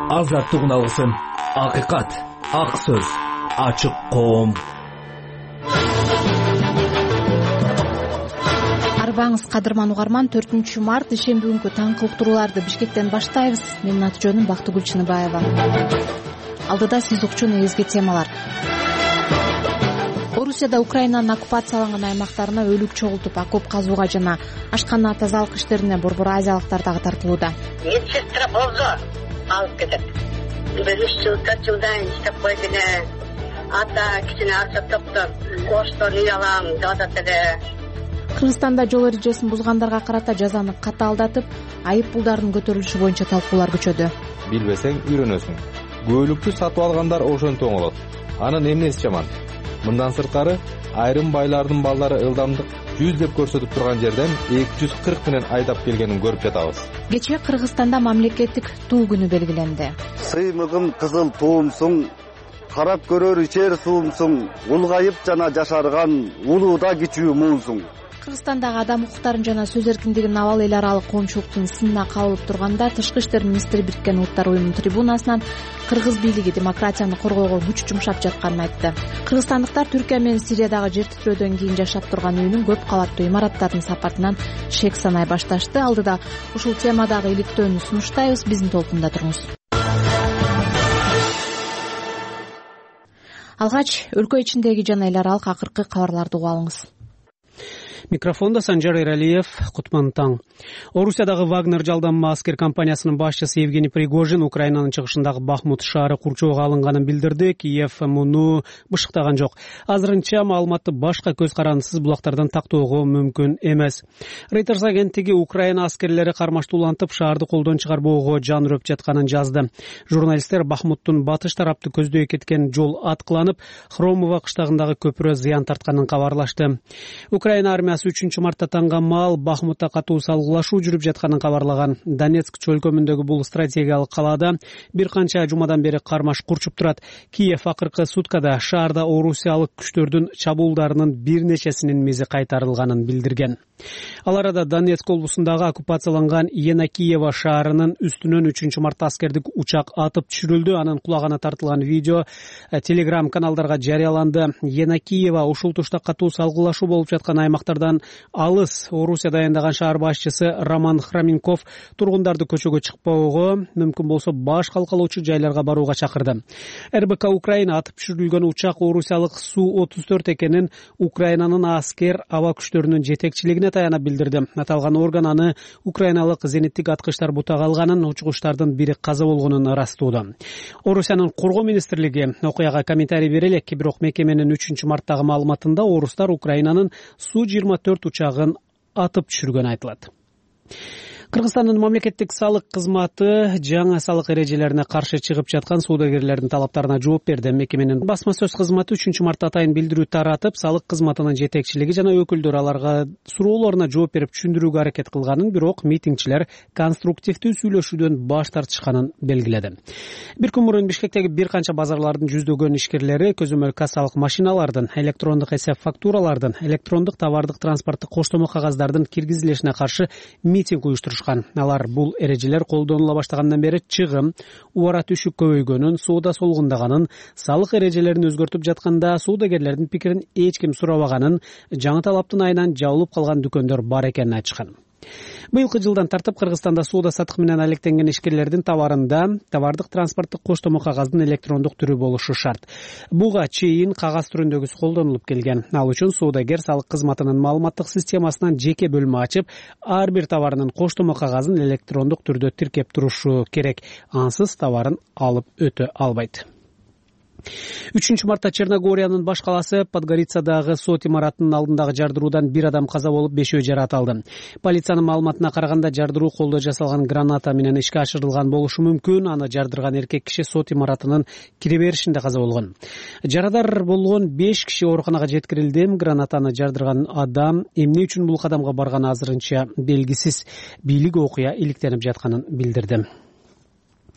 азаттыгын алсын. Акыйкат, ак сөз, ачык коом. Арбаңыз кадырман угарман, 4 март ишемби күнкү таңкы уктурууларды Бишкектен баштайбыз. Менин аты-жөнүм Бактыгүл Чыныбаева. Алдыда сиз укчун негизги темалар. Орусияда Украинанын оккупацияланган аймактарына өлүк чогултуп, окоп казууга жана ашкана тазалык иштерине борбор азиялыктар дагы тартылууда. Медсестра болсо алып кетет. 3 жыл 4 жылдан иштеп койдуне. Ата кичине акча топтоп, коштон үй алам деп атат эле. Кыргызстанда жол эрежесин бузгандарга карата жазаны катаалдатып, айып пулдардын көтөрүлүшү боюнча талкуулар күчөдү. Билбесең үйрөнөсүң. Көөлүктү сатып алгандар ошентип оңолот. Анын эмнеси жаман? Мындан сырткары айрым байлардын балдары ылдамдык 100 деп көрсөтүп турган жерден 240 менен айдап келгенин көрүп жатабыз. Кечээ Кыргызстанда мамлекеттик туу күнү белгиленди. Сыймыгым кызыл туумсуң, карап көрөр ичер суумсуң, улгайып жана жашарган улууда кичүү муунсуң. Кыргызстандагы адам укуктарын жана сөз эркиндигин абал эл аралык коомчулуктун сынына кабылып турганда Тышкы иштер министри Бириккен Улуттар уюмунун трибунасынан кыргыз бийлиги демократияны коргоого күч жумшап жатканын айтты. Кыргызстандыктар Түркия менен Сириядагы жер титирөөдөн кийин жашап турган үйүнүн көп кабаттуу имараттардын сапатынан шек санай башташты. Алдыда ушул темадагы иликтөөнү сунуштайбыз. Биздин толкунда туруңуз. Алгач өлкө ичиндеги жана эл аралык акыркы кабарларды угуп алыңыз. Микрофонда Санжар Эралиев. Кутман таң. Орусиядагы Вагнер жалданма аскер компаниясынын башчысы Евгений Пригожин Украинанын чыгышындагы Бахмут шаары курчоого алынганын билдирди. Киев муну бышыктаган жок. Азырынча маалыматты башка көз карандысыз булактардан тактоого мүмкүн эмес. Reuters агенттиги Украина аскерлери кармаштуулантып шаарды колдон чыгарбоого жан үрөп жатканын жазды. Журналисттер Бахмуттун батыш тарапты көздөй кеткен жол аткыланып, Хромово кыштагындагы көпүрө зыян тартканын кабарлашты. Украина армиясы 3 мартта таңга маал Бахмутта катуу салгылашуу жүрүп жатканын кабарлаган. Донецк чөлкөмүндөгү бул стратегиялык калаада бир канча жумадан бери кармаш курчуп турат. Киев акыркы суткада шаарда орусиялык күчтөрдүн чабуулдарынын бир нечесинин мизи кайтарылганын билдирген. Ал арада Донецк облусундагы оккупацияланган Енакиево шаарынын үстүнөн 3 мартта аскердик учак атып түшүрүлдү. Анын кулагына тартылган видео Telegram каналдарга жарыяланды. Енакиево ушул тушта катуу салгылашуу болуп жаткан аймактардан алыс. Орусияда аяндаган шаар башчысы Роман Храменков тургундарды көчөгө чыкпоого, мүмкүн болсо баш калкалоочу жайларга барууга чакырды. РБК Украина атып түшүрүлгөн учак орусиялык Су-34 экенин Украинанын аскер аба күчтөрүнүн жетекчилигине таянып билдирди. Аталган орган аны украиналык зениттик аткычтар бутак алганын, учкучтардын бири каза болгонун ырастууда. Орусиянын коргоо министрлиги окуяга комментарий бере элек, бирок мекеменин 3 марттагы маалыматында орустар Украинанын Су-24 учагын атып түшүргөнү айтылат. Кыргызстандын мамлекеттик салык кызматы жаңы салык эрежелерине каршы чыгып жаткан соодагерлердин талаптарына жооп берди. Мекеменин басма сөз кызматы 3 мартта атайын билдирүү таратып, салык кызматынын жетекчилиги жана өкүлдөрү аларга суроолоруна жооп берип түшүндүрүүгө аракет кылганын, бирок митингчилер конструктивдүү сүйлөшүүдөн баш тартышканын белгиледи. Бир күн мурун Бишкектеги бир канча базарлардын жүздөгөн ишкерлери көзөмөл кассалык машиналардын, электрондук эсеп фактуралардын, электрондук товардык транспорттук коштомо кагаздардын киргизилишине каршы митинг уюштурушкан. Алар бул эрежелер колдонула баштагандан бери чыгым, убара түшүк көбөйгөнүн, соода солгундаганын, салык эрежелерин өзгөртүп жатканда соодагерлердин пикирин эч ким сурабаганын, жаңы талаптын айынан жабылып калган дүкөндөр бар экенин айтышкан. Быйылкы жылдан тартып Кыргызстанда соода сатык менен алектенген ишкерлердин товарында товардык транспорттук коштомо кагаздын электрондук түрү болушу шарт. Буга чейин кагаз түрүндөгүсү колдонулуп келген. Ал үчүн соодагер салык кызматынын маалыматтык системасынан жеке бөлмө ачып, ар бир товарынын коштомо кагазын электрондук түрдө тиркеп турушу керек. Ансыз товарын алып өтө албайт. 3 мартта Черногориянын баш каласы Подгорицадагы сот имаратынын алдындагы жардыруудан бир адам каза болуп, 5 жаракат алды. Полициянын маалыматына караганда жардыруу колдо жасалган граната менен ишке ашырылган болушу мүмкүн. Аны жардырган эркек киши сот имаратынын кире беришинде каза болгон. Жарадар болгон 5 киши ооруканага жеткирилди. Гранатаны жардырган адам эмне үчүн бул кадамга барганы азырынча белгисиз. Бийлик окуя иликтенип жатканын билдирди.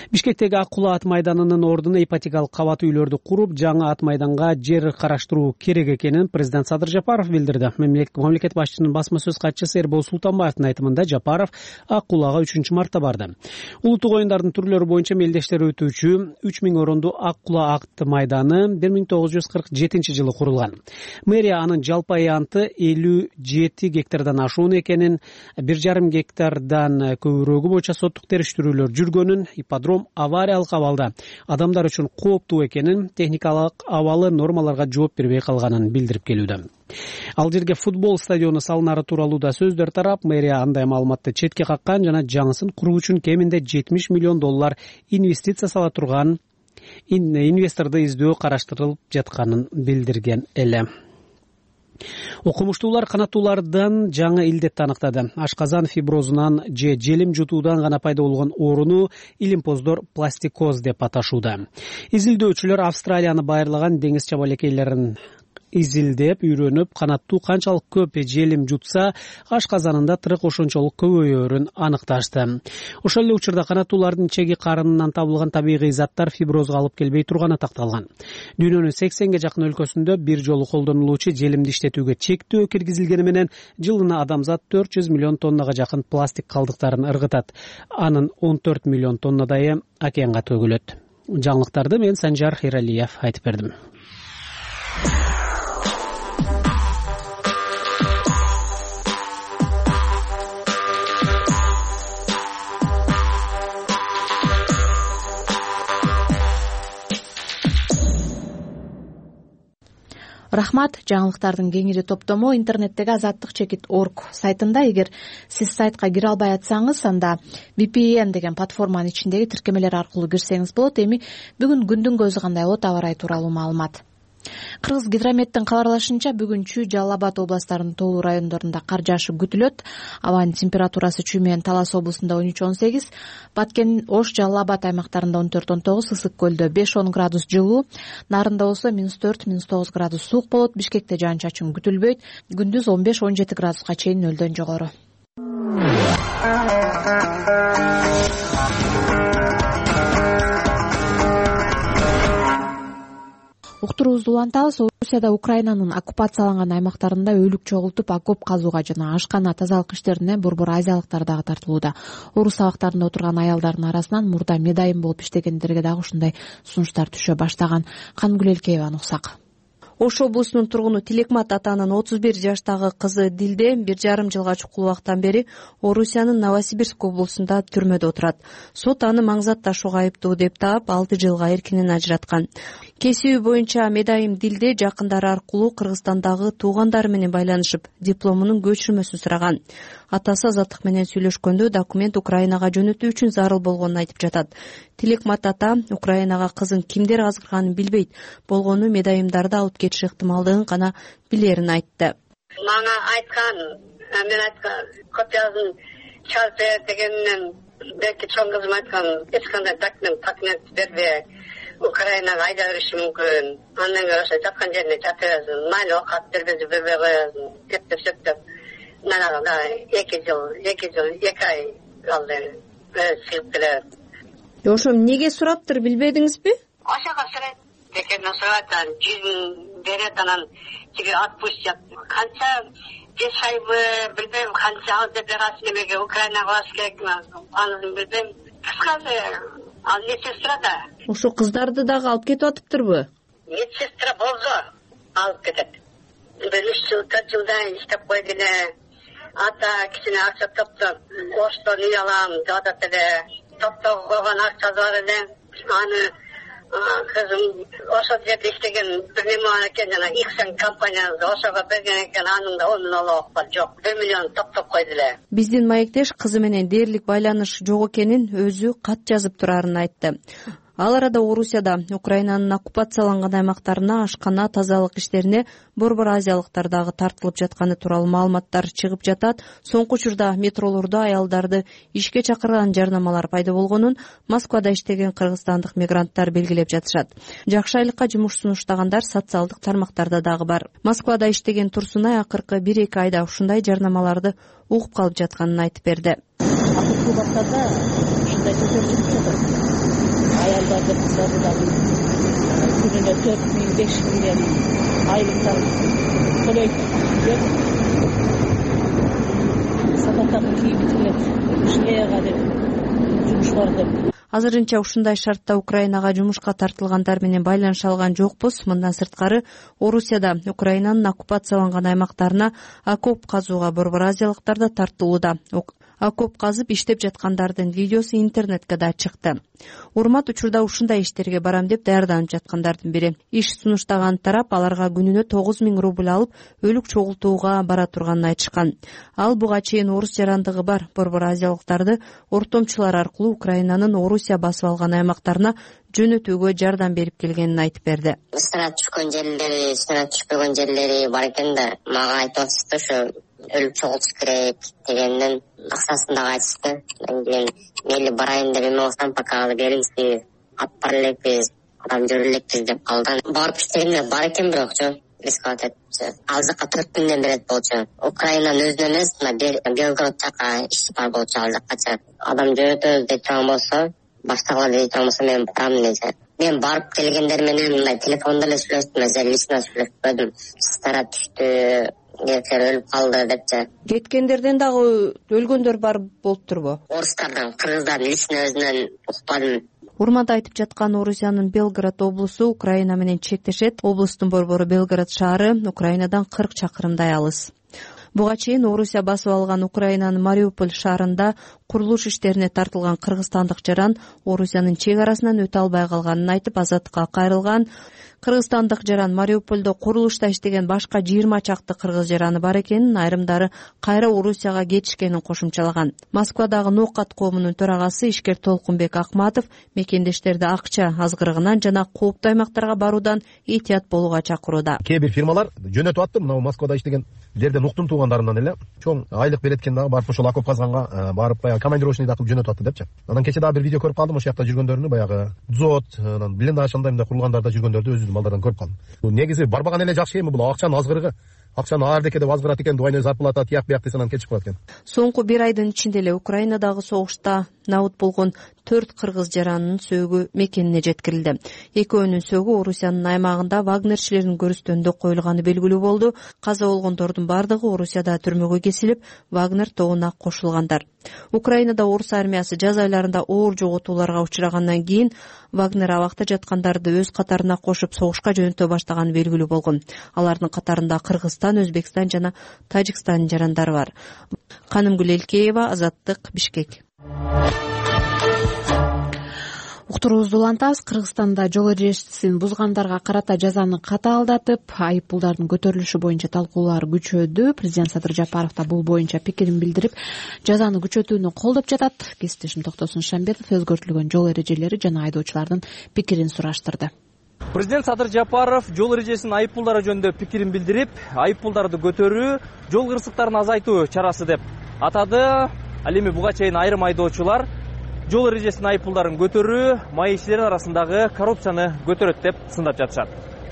Бишкектеги Ак Кула ат майданынын ордуна ипотекалык кабат үйлөрдү куруп, жаңы ат майданга жер караштыруу керек экенин президент Садыр Жапаров билдирди. Мамлекет башчысынын басма сөз катчысы Эрбол Султанбаевдин айтымында Жапаров Ак Кулага 3 мартта барды. Улуттук оюндардын түрлөрү боюнча мелдештер өтүүчү 3000 орондуу Ак Кула ат майданы 1947 жылы курулган. Мэрия анын жалпы аянты 57 гектардан ашуун экенин, 1,5 гектардан көбүрөгү боюнча соттук териштирүүлөр жүргөнүн, ипподром авариялык абалда адамдар үчүн кооптуу экенин, техникалык абалы нормаларга жооп бербей калганын билдирип келүүдө. Ал жерге футбол стадиону салынары тууралуу да сөздөр тарап, мэрия андай маалыматты четке каккан жана жаңысын куруу үчүн кеминде $70 миллион инвестиция сала турган инвесторду издөө караштырылып жатканын билдирген эле. Окумуштуулар канаттуулардан жаңы илдетти аныктады. Ашказан фиброзунан же желим жутуудан гана пайда болгон ооруну илимпоздор пластикоз деп аташууда. Изилдөөчүлөр Австралияны байырлаган деңиз чабалекейлерин изилдеп, үйрөнүп, канаттуу канчалык көп желим жутса, ашказанында тырык ошончолук көбөйөөрүн аныкташты. Ошол эле учурда канаттуулардын чеги карынынан табылган табигый заттар фиброзго алып келбей турганы такталган. Дүйнөнүн 80ге жакын өлкөсүндө бир жолу колдонулуучу желимди иштетүүгө чектөө киргизилгени менен жылына адамзат 400 миллион тоннага жакын пластик калдыктарын ыргытат. Анын 14 миллион тоннадайы океанга төгүлөт. Жаңылыктарды мен Санжар Эралиев айтып бердим. Рахмат. Жаңылыктардын кеңири топтому интернеттеги azattik.org сайтында. Эгер сиз сайтка кире албай атсаңыз, анда VPN деген платформанын ичиндеги тиркемелер аркылуу кирсеңиз болот. Эми бүгүн күндүн көзү кандай болот, аба ырайы тууралуу маалымат. Кыргыз гидрометтин кабарлашынча, бүгүн Жалал Абад областарынын тоолуу райондорунда кар жаашы күтүлөт. Абанын температурасы Чүй менен Талас облусунда 13-18, Баткен, Ош, Жалал Абад аймактарында 14-19, Ысык көлдө 5-10 градус жылуу, Нарында болсо -4-9 градус суук болот. Бишкекте жаан-чачын күтүлбөйт. Күндүз 15-17 градуска чейин нөлдөн жогору. Уктуруубузду улантабыз. Орусияда Украинанын оккупацияланган аймактарында өлүк чогултуп, окоп казууга жана ашкана тазалык иштерине борбор азиялыктар дагы тартылууда. Орус абактарында отурган аялдардын арасынан мурда медайым болуп иштегендерге дагы ушундай сунуштар түшө баштаган. Кангүл Элкееваны уксак. Ош облусунун тургуну Тилекмат атанын 31 жаштагы кызы Дилде 1,5 жылга чукул убактан бери Орусиянын Новосибирск облусунда түрмөдө отурат. Сот аны маңзат ташууга айыптуу деп таап 6 жылга эркинен ажыраткан. Кесиби боюнча медайым Дилде жакындары аркылуу Кыргызстандагы туугандары менен байланышып, дипломунун көчүрмөсүн сураган. Атасы Азаттык менен сүйлөшкөндө документ Украинага жөнөтүү үчүн зарыл болгонун айтып жатат. Тилекмат ата Украинага кызын кимдер азгырганын билбейт, болгону медайымдарды алып кетиши ыктымалдыгын гана билерин айтты. Мага айткан, мен айткан, копиясын чалып бер дегенинен, белки чоң кызым айткан, эч кандай документ бербей Украинага айда бериши мүмкүн. Андан көрө ошо жаткан жерине жата берсин, майли окат бербей коесун, деп сөктөп. Мен ага 2 ай алды. Силип келет. Ошо эмнеге сураптыр билбедиңизби? Ошого сурайт. Декени сурайт, жүзүн берет, анан тиги отпустят. Канча 5 айбы билбейм, канча ал деп берасың немеге Украинага барыш керек, аны билбейм. Кыскасы, ал медсестра да. Ошо кыздарды дагы алып кетип атыптырбы? Медсестра болсо алып кетет. Бир 3 жыл, 4 жылдан иштеп койгуна ата кичине акча топтоп, Оштон үй алам деп атат эле. Топтоп койгон акчасы бар эле. Аны кызым ошо жерде иштеген бир неме бар экен, жана Иксен компаниясы ошого берген экен, анын да 10 миллион бар, жок, 1 миллион топтоп койду эле. Биздин маектеш кызы менен дээрлик байланыш жок экенин өзү кат жазып турарын айтты. Ал арада Орусияда Украинанын оккупацияланган аймактарына ашкана тазалык иштерине борбор азиялыктар дагы тартылып жатканы тууралуу маалыматтар чыгып жатат. Соңку учурда метролордо аялдарды ишке чакырган жарнамалар пайда болгонун Москвада иштеген кыргызстандык мигранттар белгилеп жатышат. Жакшы айлыкка жумуш сунуштагандар социалдык тармактарда дагы бар. Москвада иштеген Турсунай акыркы 1-2 айда ушундай жарнамаларды угуп калып жатканын айтып берди. убактарда ушундай көтөрүлүп жатат. Аялдарды, кыздарды дагы күнүнө 4 000, 5 000 айлыктар төлөйт деп сапаттагы кийим тигилет, шлеяга деп жумуш бар деп. Азырынча ушундай шартта Украинага жумушка тартылгандар менен байланыша алган жокпуз. Мындан сырткары Орусияда Украинанын оккупацияланган аймактарына окоп казууга борбор азиялыктар да тартылууда. Окоп казып иштеп жаткандардын видеосу интернетке да чыкты. Урмат учурда ушундай иштерге барам деп даярданып жаткандардын бири. Иш сунуштаган тарап аларга күнүнө 9 000 рубль алып, өлүк чогултууга бара турганын айтышкан. Ал буга чейин орус жарандыгы бар борбор азиялыктарды ортомчулар аркылуу Украинанын Орусия басып алган аймактарына жөнөтүүгө жардам берип келгенин айтып берди. Снаряд түшкөн жерлери, снаряд түшпөгөн жерлери бар экен да, мага айтып атышты ушу өлүп чогултуш керек дегенден аксасын дагы айтышты. Мен мейли барайын деп эме болсам, пока алып бериңизби, алып бара элекпиз, адам жүрө элекпиз деп калды. Барып иштегенде бар экен, бирок жок. Рисковать этчи. Ал жака 4 күндөн берет болчу. Украинанын өзүнө эмес, Белгород жака иш бар болчу ал жакачы. Адам жөнөтөбүз деп турган болсо, баштагылар деп турган болсо мен барам дечи. Мен барып келгендер менен мындай телефондо эле сүйлөштүм, лично сүйлөшпөдүм. Снаряд түштү, эркектер өлүп калды депчи. Кеткендерден дагы өлгөндөр бар болуптурбу? Орустардан, кыргыздардын лично өзүнөн укпадым. Урмат айтып жаткан Орусиянын Белгород облусу Украина менен чектешет. Облустун борбору Белгород шаары Украинадан 40 чакырымдай алыс. Буга чейин Орусия басып алган Украинанын Мариуполь шаарында курулуш иштерине тартылган кыргызстандык жаран Орусиянын чек арасынан өтө албай калганын айтып азаттыкка кайрылган. Кыргызстандык жаран Мариупольдо курулушта иштеген башка 20 чакты кыргыз жараны бар экенин, айрымдары кайра Орусияга кетишкенин кошумчалаган. Москвадагы Ноокат коомунун төрагасы ишкер Толкунбек Акматов мекендештерди акча азгырыгынан жана кооптуу аймактарга баруудан этият болууга чакырууда. Кээ бир фирмалар жөнөтүп аттым, мына Москвада иштеген жерден уктун туугандарынан эле чоң айлык берет экен дагы, барып ошол окоп казганга барып баягы командировочный кылып жөнөтүп атты депчи. Анан кече дагы бир видео көрүп калдым, ошол жакта жүргөндөрүнү, баягы дзот, блиндаж андай курулгандарда жүргөндөрдү өзү балдардан көрүп калдым. Негизи барбаган эле жакшы эми, бул акчанын азгырыгы. Акчаны ардеке деп азгырат экен, двойной зарплата тияк бияк десе анан кетип калат экен. Соңку 1 айдын ичинде эле Украинадагы согушта набыт болгон 4 кыргыз жаранынын сөөгү мекенине жеткирилди. Экөөнүн сөөгү Орусиянын аймагында вагнерчилердин көрүстөнүндө коюлганы белгилүү болду. Каза болгондордун бардыгы Орусияда түрмөгө кесилип, Вагнер тобуна кошулгандар. Украинада орус армиясы жаз айларында оор жоготууларга учурагандан кийин Вагнер абакта жаткандарды өз катарына кошуп согушка жөнөтө баштаганы белгилүү болгон. Алардын катарында Кыргызстан, Өзбекстан жана Тажикстандын жарандары бар. Канымгүл Элкеева, Азаттык, Бишкек. Уктуруубузду улантабыз. Кыргызстанда жол эрежесин бузгандарга карата жазаны катаалдатып, айыппулдардын көтөрүлүшү боюнча талкуулар күчөдү. Президент Садыр Жапаров да бул боюнча пикирин билдирип, жазаны күчөтүүнү колдоп жатат. Кесиптешим Токтосун Шамбетов өзгөртүлгөн жол эрежелери жана айдоочулардын пикирин сураштырды. Президент Садыр Жапаров жол эрежесинин айыппулдары жөнүндө пикирин билдирип, айыппулдарды көтөрүү жол кырсыктарын азайтуу чарасы деп атады. Ал эми буга чейин айрым айдоочулар жол эрежесинин айыппулдарын көтөрүү маекчилер арасындагы коррупцияны көтөрөт деп сындап жатышат.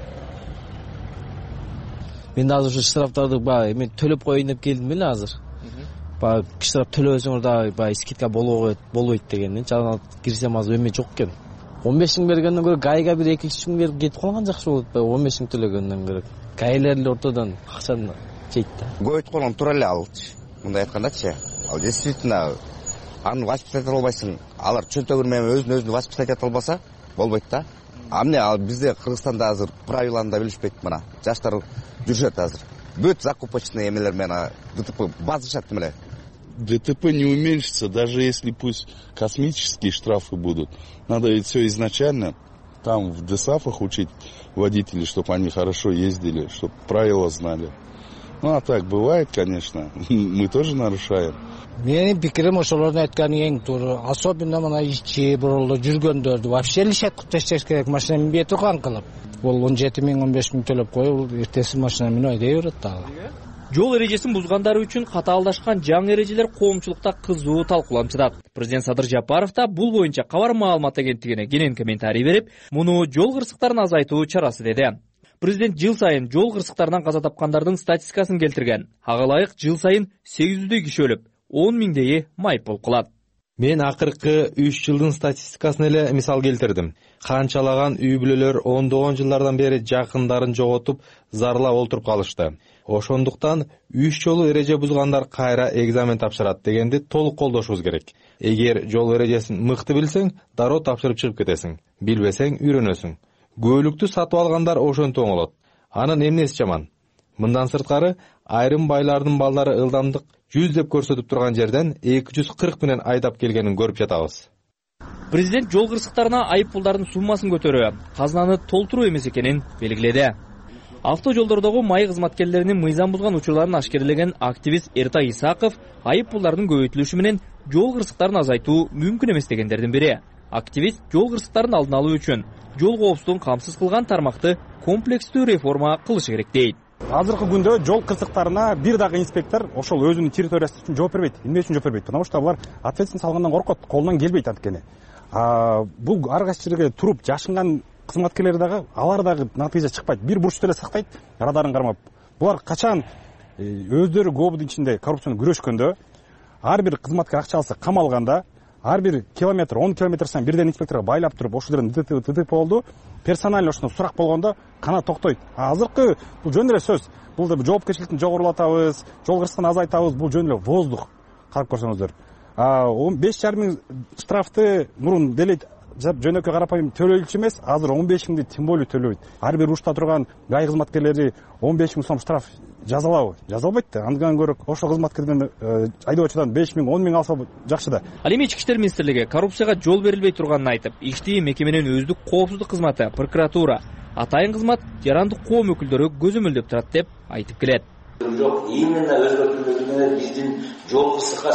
Мен азыр ушу штрафтарды мен төлөп коеюн деп келдим эле азыр. Штраф төлөбөсөңөр дагы скидка болбойт дегенден чалган кирсем азыр эме жок экен. 15 000 бергенден көрө гайга бир 2-3 000 берип кетип калган жакшы болот. 15 000 төлөгөндөн көрө гайлер эле ортодон акчаны жейт да. Көйт колон тура эле алчы. Мындай айткандачы, ал действительно аны воспитать албайсың. Алар чөнтөгүн менен өзүн воспитать ете албаса болбойт да. Амне ал бизде Кыргызстанда азыр правиланы да билишпейт мына. Жаштар жүрүшөт азыр. Бүт закупочный эмелер менен ДТП базышат эле. ДТП не уменьшится, даже если пусть космические штрафы будут. Надо ведь все изначально там в ДСАФах учить водителей, чтобы они хорошо ездили, чтобы правила знали. Ну а так бывает, конечно, мы тоже нарушаем. Менин пикирим ошолордун айтканы эң туура. Особенно мына ичи бурулду жүргөндөрдү вообще лишет тештеш керек, машина минбей турган кылып. Бул 17 000, 15 000 төлөп коюп, эртеси машина менен айдай берет дагы. Жол эрежесин бузгандары үчүн катаалдашкан жаңы эрежелер коомчулукта кызуу талкууланып жатат. Президент Садыр Жапаров да бул боюнча Кабар маалымат агенттигине кенен комментарий берип, муну жол кырсыктарын азайтуу чарасы деди. Президент жыл сайын жол кырсыктарынан каза тапкандардын статистикасын келтирген. Ага ылайык жыл сайын 800 киши өлүп, 10 000 майыппул кылат. Мен акыркы 3 жылдын статистикасын эле мисал келтирдим. Канчалаган үй бүлөлөр ондогон жылдардан бери жакындарын жоготуп, зарлап олтуруп калышты. Ошондуктан 3 жолу эреже бузгандар кайра экзамен тапшырат дегенди толук колдошубуз керек. Эгер жол эрежесин мыкты билсең, дароо тапшырып чыгып кетесиң. Билбесең үйрөнөсүң. Көөлүктү сатып алгандар ошентип оңолот. Анын эмнеси жаман? Мындан сырткары айрым байлардын балдары ылдамдык 100 деп көрсөтүп турган жерден 240 менен айдап келгенин көрүп жатабыз. Президент жол кырсыктарына айып пулдардын суммасын көтөрүү, казынаны толтуруу эмес экенин белгиледи. Авто жолдордогу май кызматкерлеринин мыйзам бузган учурларын ашкерлеген активист Эртай Исаков айып пулдардын көбөйтүлүшү менен жол кырсыктарын азайтуу мүмкүн эмес дегендердин бири. Активист жол кырсыктарын алдын алуу үчүн жол коопсуздугун камсыз кылган тармакты комплекстүү реформа кылышы керек дейт. Азыркы күндө жол кырсыктарына бир дагы инспектор ошол өзүнүн территориясы үчүн жооп бербейт. Эмне үчүн жооп бербейт? Потому что алар ответственность алгандан коркот, колунан келбейт анткени. Бул ар кайсы жерге туруп жашынган кызматкерлер дагы, алар дагы натыйжа чыкпайт. Бир бурчту эле сактайт, радарын кармап. Булар качан өздөрү ГОБдун ичинде коррупцияны күрөшкөндө, ар бир кызматкер акча алса камалганда, ар бир километр, 10 километр сайын бирден инспекторго байлап туруп, ошол жерден ДТП болду. Персонально ошондо сурак болгондо кана токтойт. Азыркы бул жөн эле сөз. Бул да жоопкерчиликти жогорулатабыз, жол кырсыгын азайтабыз, бул жөн эле воздух. Карап көрсөңүздөр. 15,5 миң штрафты мурун делет жөнөкөй карапайым төлөйлүчү эмес, азыр 15 миңди тем более төлөйт. Ар бир урушта турган гай кызматкерлери 15 миң сом штраф жазалабы? Жазалбайт да. Андан көрө ошол кызматкерден айдоочудан 5 миң, 10 миң алса жакшы да. Ал эми Ички иштер министрлиги коррупцияга жол берилбей турганын айтып, иштии мекеменин өздүк коопсуздук кызматы, прокуратура, атайын кызмат, жарандык коом өкүлдөрү көзөмөлдөп турат деп айтып келет. Жок, именно өзгөртүүлөр менен биздин жол кырсыкка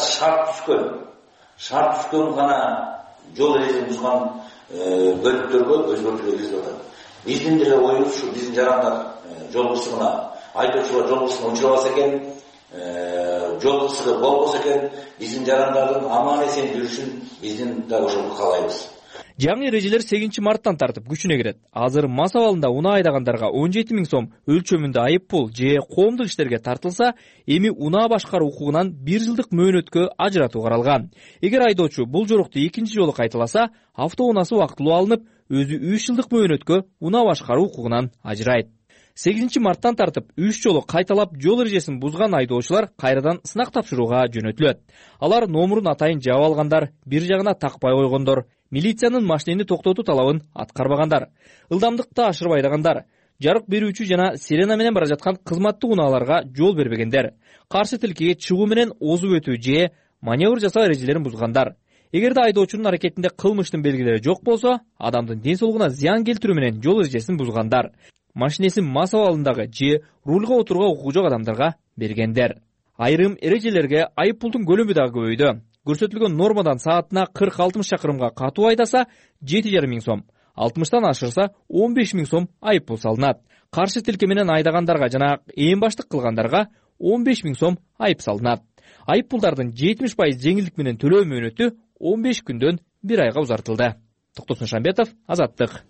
шарт түшкөн гана жол эрежесин бузган бөлүктөргө өзгөртүүлөр киргизип атат. Биздин деле оюбуз ушу, биздин жарандар жол кырсыгына, айдоочулар жол кырсыгына учурабаса экен, жол кырсыгы болбосо экен, биздин жарандардын аман эсен жүрүшүн биздин да ошол каалайбыз. Жаңы эрежелер 8 марттан тартып күчүнө кирет. Азыр мас абалында унаа айдагандарга 17 миң сом өлчөмүндө айып пул же коомдук иштерге тартылса, эми унаа башкаруу укугунан 1 жылдык мөөнөткө ажыратуу каралган. Эгер айдоочу бул жорукту экинчи жолу кайталаса, автоунаасы убактылуу алынып, өзү 3 жылдык мөөнөткө унаа башкаруу укугунан ажырайт. 8 марттан тартып 3 жолу кайталап жол эрежесин бузган айдоочулар кайрадан сынак тапшырууга жөнөтүлөт. Алар номурун атайын жаап алгандар, бир жагына такпай койгондор, милициянын машинени токтотуу талабын аткарбагандар, ылдамдыкты ашырып айдагандар, жарык берүүчү жана сирена менен бара жаткан кызматтык унааларга жол бербегендер, каршы тилкеге чыгуу менен озуп өтүү же маневр жасоо эрежелерин бузгандар. Эгерде айдоочунун аракетинде кылмыштын белгилери жок болсо, адамдын ден соолугуна зыян келтирүү менен жол эрежесин бузгандар, машинесин мас абалындагы же рулга отурууга укугу жок адамдарга бергендер. Айрым эрежелерге айып пулдун көлөмү дагы көбөйдү. Көрсөтүлгөн нормадан саатына 40-60 чакырымга катуу айдаса 7,5 миң сом, 60тан ашырса 15 миң сом айып пул салынат. Каршы тилке менен айдагандарга жана ээн баштык кылгандарга 15 миң сом айып салынат. Айып пулдардын 70% жеңилдик менен төлөө мөөнөтү 15 күндөн 1 айга узартылды. Токтосун Шамбетов, Азаттык.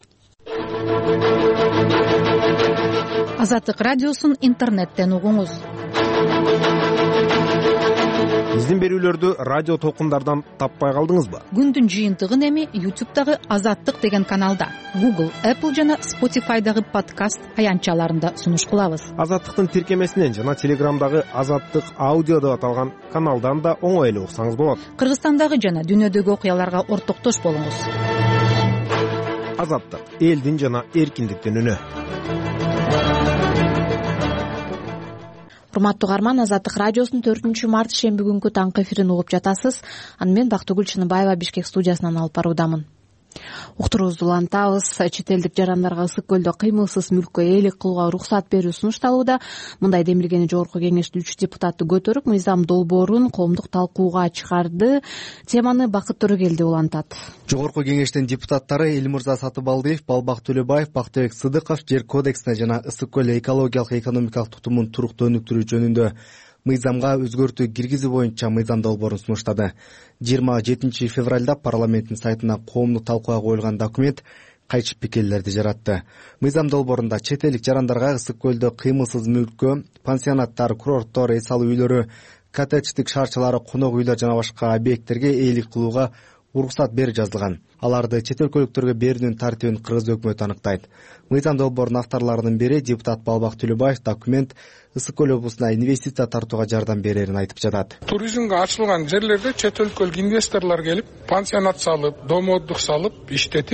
Азаттык радиосун интернеттен угуңуз. Биздин берүүлөрдү радио толкундардан таппай калдыңызбы? Күндүн жыйынтыгын эми YouTube'дагы Азаттык деген каналда, Google, Apple жана Spotify'дагы подкаст аянтчаларында сунуш кылабыз. Азаттыктын тиркемесинен жана Телеграмдагы Азаттык аудио деп аталган каналдан да оңой эле уксаңыз болот. Кыргызстандагы жана дүйнөдөгү окуяларга ортоктош болуңуз. Азаттык, элдин жана эркиндиктин үнү. Урматтуу угарман, Азаттык радиосунун 4-март шемби күнкү таңкы эфирин угуп жатасыз. Аны мен Бактыгүл Чыныбаева Бишкек студиясынан алып баруудамын. Уктуруубузду улантабыз. Чет элдик жарандарга ысык көлдө кыймылсыз мүлккө ээлик кылууга уруксат берүү сунушталууда. Мындай демилгени Жогорку Кеңештин 3 депутаты көтөрүп, мыйзам долбоорун коомдук талкууга чыгарды. Теманы Бакыт Төрөгелди улантат. Жогорку Кеңештин депутаттары Элмырза Сатыбалдиев, Балбак Төлөбаев, Бактыбек Сыдыков жер кодексине жана ысык көл экологиялык экономикалык тутумун туруктуу өнүктүрүү жөнүндө мыйзамга өзгөртүү киргизүү боюнча мыйзам долбоорун сунуштады. 27 февралда парламенттин сайтына коомдук талкууга коюлган документ кайчы пикирлерди жаратты. Мыйзам долбоорунда чет элдик жарандарга ысык көлдө кыймылсыз мүлккө, пансионаттар, курорттор, эс алуу үйлөрү, коттедждик шаарчалары, конок үйлөр жана башка объекттерге ээлик кылууга уруксат бери жазылган. Аларды чет өлкөлүктөргө берүүнүн тартибин кыргыз өкмөтү анықтайды. Мыйзам долбоорунун авторлорунун бири депутат Балбак Төлөбаев документ Ысык көл облусуна инвестиция тартууга жардам берерин айтып жатат. Туризмге ачылган жерлерде чет өлкөлүк инвесторлор келип, пансионат салып, дом отдых салып, иштетип,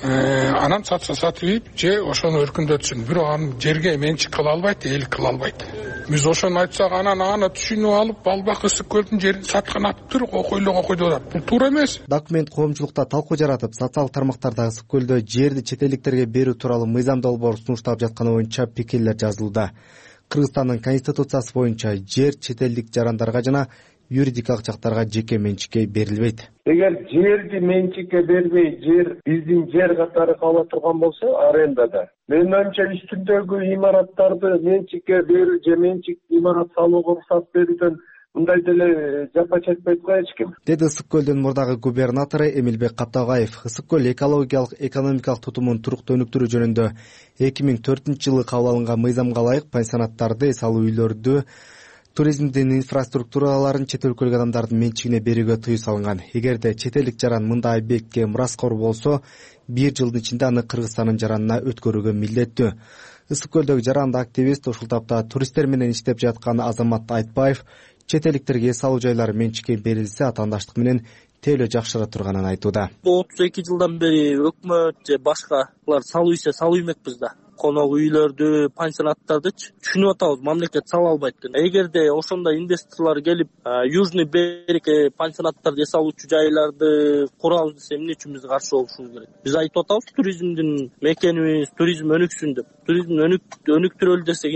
анан сатып ийип, же ошону өркүндөтсүн. Бирок аны жерге менчик кыла албайт, ээлик кыла албайт. Биз ошону айтсак, анан аны түшүнүп алып, Балбак Ысык көлдүн жерин саткан аптыр окуйлуп атат. Бул туура эмес. Документ коомчулукта талкуу жаратып, социалдык тармактарда Ысык көлдө жерди чет элдиктерге берүү тууралуу мыйзам долбоору сунушталып жатканы боюнча пикирлер жазылууда. Кыргызстандын конституциясы боюнча жер чет элдик жарандарга жана юридикалык жактарга жеке менчикке берилбейт. Эгер жерди менчикке бербей, жер биздин жер катары кала турган болсо, арендада, менин оюмча үстүндөгү имараттарды менчикке берүү же менчик имарат салууга уруксат берүүдөн мындай деле жапа чекпейт го эч ким, деди Ысык көлдүн мурдагы губернатору Эмилбек Капталгаев. Ысык көл экологиялык экономикалык тутумун туруктуу өнүктүрүү жөнүндө 2004-жылы кабыл алынган мыйзамга ылайык пансионаттарды, эс алуу үйлөрдү, туризмдин инфраструктураларын чет өлкөлүк адамдардын менчигине берүүгө тыюу салынган. Эгерде чет элдик жаран мындай объектке мураскор болсо, 1 жылдын ичинде аны Кыргызстандын жаранына өткөрүүгө милдеттүү. Ысык көлдөгү жаранды активист, ушул тапта туристтер менен иштеп жаткан Азамат Айтбаев чет элдиктерге эс алуу жайлары менчикке берилсе, атаандаштык менен тейлөө жакшыра турганын айтууда. 32 жылдан бери өкмөт же башкалар салуу иши салуу эмекпиз да. Конок үйлөрдү, пансионаттарды түшүнүп атабыз, мамлекет сала албайт деп. Эгерде ошондой инвесторлор келип, Южный берег пансионаттарды эс алуучу жайларды курабыз десе, эмне үчүн биз каршы болушубуз керек? Биз айтып атабыз, туризмдин мекенибиз, туризм өнүксүн деп. Туризм өнүктүрөлү десек,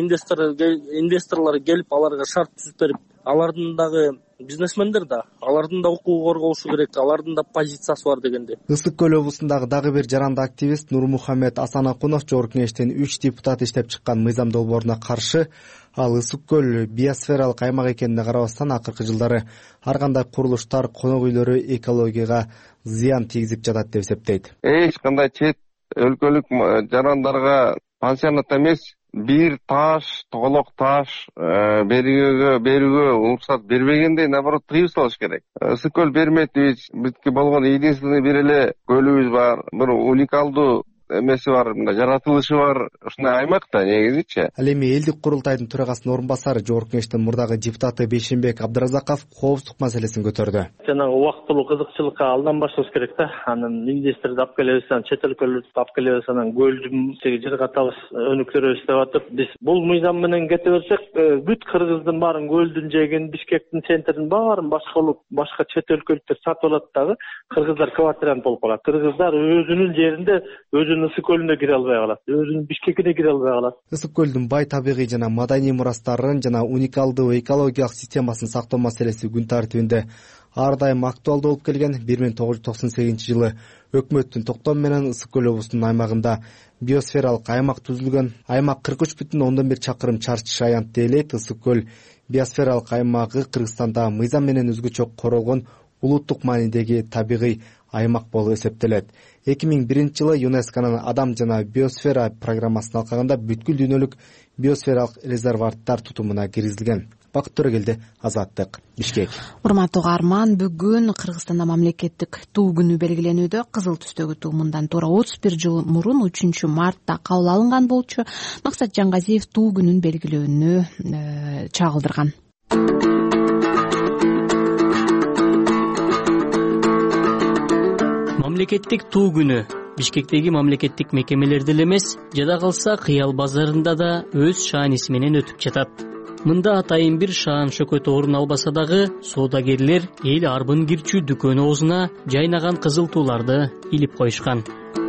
инвесторлор келип, аларга шарт түзүп берип, алардын дагы бизнесмендер да, алардын да укугу корголушу керек, алардын да позициясы бар дегенде. Ысык көл облусундагы дагы бир жаранды активист Нурмухаммед Асанакунов Жогорку Кеңештин 3 депутат иштеп чыккан мыйзам долбооруна каршы. Ал Ысык көл биосфералык аймак экенине карабастан, акыркы жылдары ар кандай курулуштар, конок үйлөрү экологияга зыян тийгизип жатат деп эсептейт. Эч кандай чет өлкөлүк жарандарга пансионат эмес, бир таш, тоголок таш берүүгө уруксат бербегенде, наоборот, тыюу салыш керек. Ысык көл бермейт, бизге болгон единственный бир эле көлүбүз бар, бир уникалдуу эмеси бар, жаратылышы бар, ушундай аймак да негизичи. Ал эми элдик курултайдын төрагасынын орун басары, Жогорку Кеңештин мурдагы депутаты Бейшенбек Абдыразаков коопсуздук маселесин көтөрдү. Жанагы убактылуу кызыкчылыкка алданбашыбыз керек да. Анан инвесторду алып келебиз, анан чет өлкөлүктү алып келебиз, анан көлдүн жер катабыз өнүктүрөбүз деп атып, биз бул мыйзам менен кете берсек, бүт Кыргыздын баарын, көлдүн жегин, Бишкектин центрин баарын башка чет өлкөлүктөр сатып алат дагы, кыргыздар квартирант болуп калат. Кыргыздар өзүнүн жеринде Ысык көлүнө кире албай калат, өзүнүн Бишкекине кире албай калат. Ысык көлдүн бай табигый жана маданий мурастарын жана уникалдуу экологиялык системасын сактоо маселеси күн тартибинде ар дайым актуалдуу болуп келген. 1998-жылы өкмөттүн токтому менен Ысык көл облусунун аймагында биосфералык аймак түзүлгөн. Аймак 43,1 чакырым чарчы шаянтты ээлейт. Ысык көл биосфералык аймагы Кыргызстанда мыйзам менен өзгөчө королгон улуттук маанидеги табигый аймак болуп эсептелет. 2001-жылы ЮНЕСКОнун адам жана биосфера программасына алкаганда бүткүл дүйнөлүк биосфералык резерваттар тутумуна киргизилген. Бакыт Төрөгелди, Азаттык, Бишкек. Урматтуу угарман, бүгүн Кыргызстанда мамлекеттик туу күнү белгиленүүдө. Кызыл түстөгү туу мындан туура 31 жыл мурун 3 мартта кабыл алынган болчу. Максат Жангазиев туу күнүн белгилөөнү чагылдырган. Мамлекеттик туу күнү Бишкектеги мамлекеттик мекемелерде эле эмес, жада калса Кыял базарында да өз шааниси менен өтүп жатат. Мында атайын бир шаан шөкөт орун албаса дагы, соодагерлер эл арбын кирчүү дүкөн оозуна жайнаган кызыл тууларды илип коюшкан.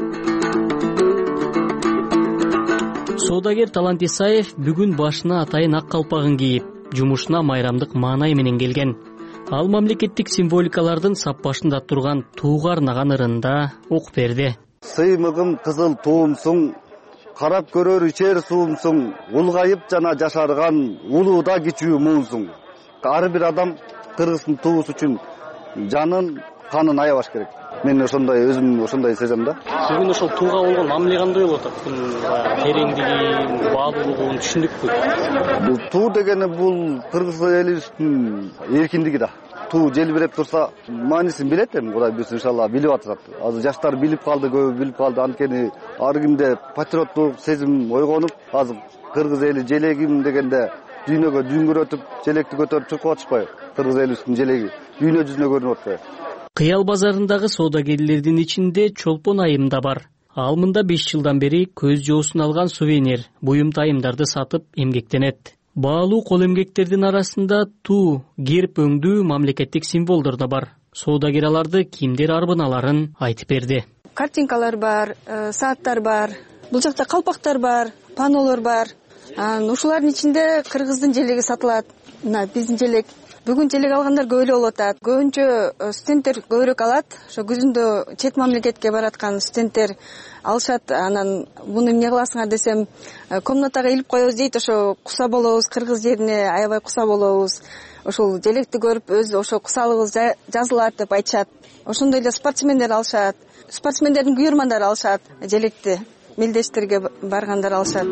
Соодагер Талант Исаев бүгүн башына атайын ак калпагын кийип, жумушуна майрамдык маанай менен келген. Ал мамлекеттик символикалардын сап башында турган тууга арнаган ырында ук берди. Сыймыгым кызыл туумсуң, карап көрөр ичер суумсуң, улгайып жана жашарган улууда кичүү муусуң. Ар бир адам Кыргыздын туусу үчүн жанын, канын аябаш керек. мен өзүм ошондой сезем да. Бүгүн ошол тууга болгон мамиле кандай болуп атат? Бул тереңдигин, баалуулугун түшүндүкпү? Бул туу дегени бул кыргыз элибиздин эркиндиги да. Туу желбиреп турса, маанисин билет эми, Кудай буйрса иншалла билип атышат. Азыр жаштар билип калды, көбү билип калды. Анткени ар кимде патриоттук сезим ойгонуп, азыр кыргыз эли желегим дегенде дүйнөгө дүңгүрөтүп, желекти көтөрүп чуркап атышпайбы? Кыргыз элибиздин желеги дүйнө жүзүнө көрүнүп атпайбы? Кыял базарындагы соодагерлердин ичинде Чолпон айым да бар. Ал мында 5 жылдан бери көз жоосун алган сувенир, буюм тайымдарды сатып эмгектенет. Баалуу кол эмгектердин арасында туу, герб өңдүү мамлекеттик символдор да бар. Соодагер аларды кимдер арбыналарын айтып берди. Картинкалар бар, сааттар бар, бул жакта калпактар бар, панолор бар. Ушулардын ичинде кыргыздын желеги сатылат. Мына биздин желек. Бүгүн желек алгандар көп эле болуп атат. Көбүнчө студенттер көбүрөөк алат. Ошо күзүндө чет мамлекетке бараткан студенттер алышат. Анан буну эмне кыласыңар десем, комнатага илип коебуз дейт. Ошо куса болобуз, кыргыз жерине аябай куса болобуз. Ошол желекти көрүп өз ошо кусалыгыбыз жазылат деп айтышат. Ошондой эле спортсмендер алышат. Спортсмендердин күйөрмандары алышат желекти. Мелдештерге баргандар алышат.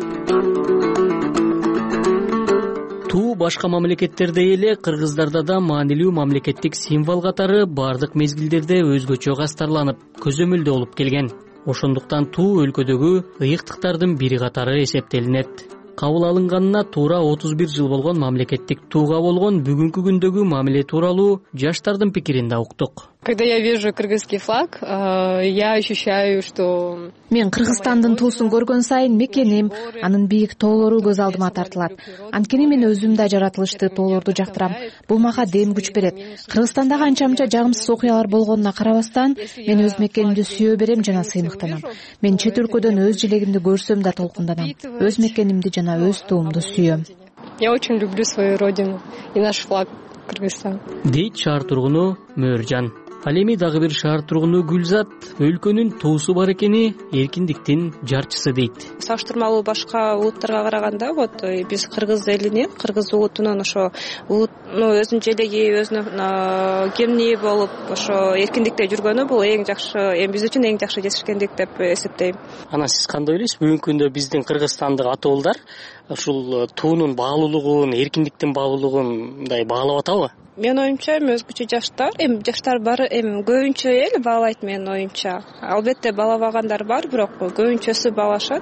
Туу башка мамлекеттердей эле кыргыздарда да маанилүү мамлекеттик символ катары бардык мезгилдерде өзгөчө кастарланып, көзөмөлдө болуп келген. Ошондуктан туу өлкөдөгү ыйыктыктардын бири катары эсептелинет. Кабыл алынганына туура 31 жыл болгон мамлекеттик тууга болгон бүгүнкү күндөгү мамиле тууралуу жаштардын пикирин да уктук. Когда я вижу кыргызский флаг, я ощущаю, что мен Кыргызстандын туусун көргөн сайын мекеним, анын бийик тоолору көз алдыма тартылат. Анткени мен өзүм да жаратылышты тоолорду жактырам. Бул мага дем күч берет. Кыргызстанда канча-мынча жагымсыз окуялар болгонуна карабастан, мен өз мекенимди сүйө берем жана сыймыктанам. Мен чет өлкөдөн өз желегимди көрсөм да толкунданам. Өз мекенимди жана өз туумду сүйөм. Я очень люблю свою родину и наш флаг Кыргызстан. Дейт шаар тургуну Мөржан. Ал эми дагы бир шаар тургуну Гүлзат өлкөнүн туусу бар экени эркиндиктин жарчысы дейт. Салыштырмалуу башка улуттарга караганда биз кыргыз элинин, кыргыз улутунун ошо өзүнүн желеги, өзүнүн кемни болуп, ошо эркиндикте жүргөнү бул эң жакшы, биз үчүн эң жакшы жетишкендик деп эсептейм. Анан сиз кандай ойлойсуз? Бүгүнкү күндө биздин кыргызстандык атуулдар ушул туунун баалуулугун, эркиндиктин баалуулугун мындай баалап атабы? Менин оюмча өзгөчө жаштар бар, көбүнчө эл баалайт менин оюмча. Албетте баалабагандар бар, бирок көбүнчөсү баалашат.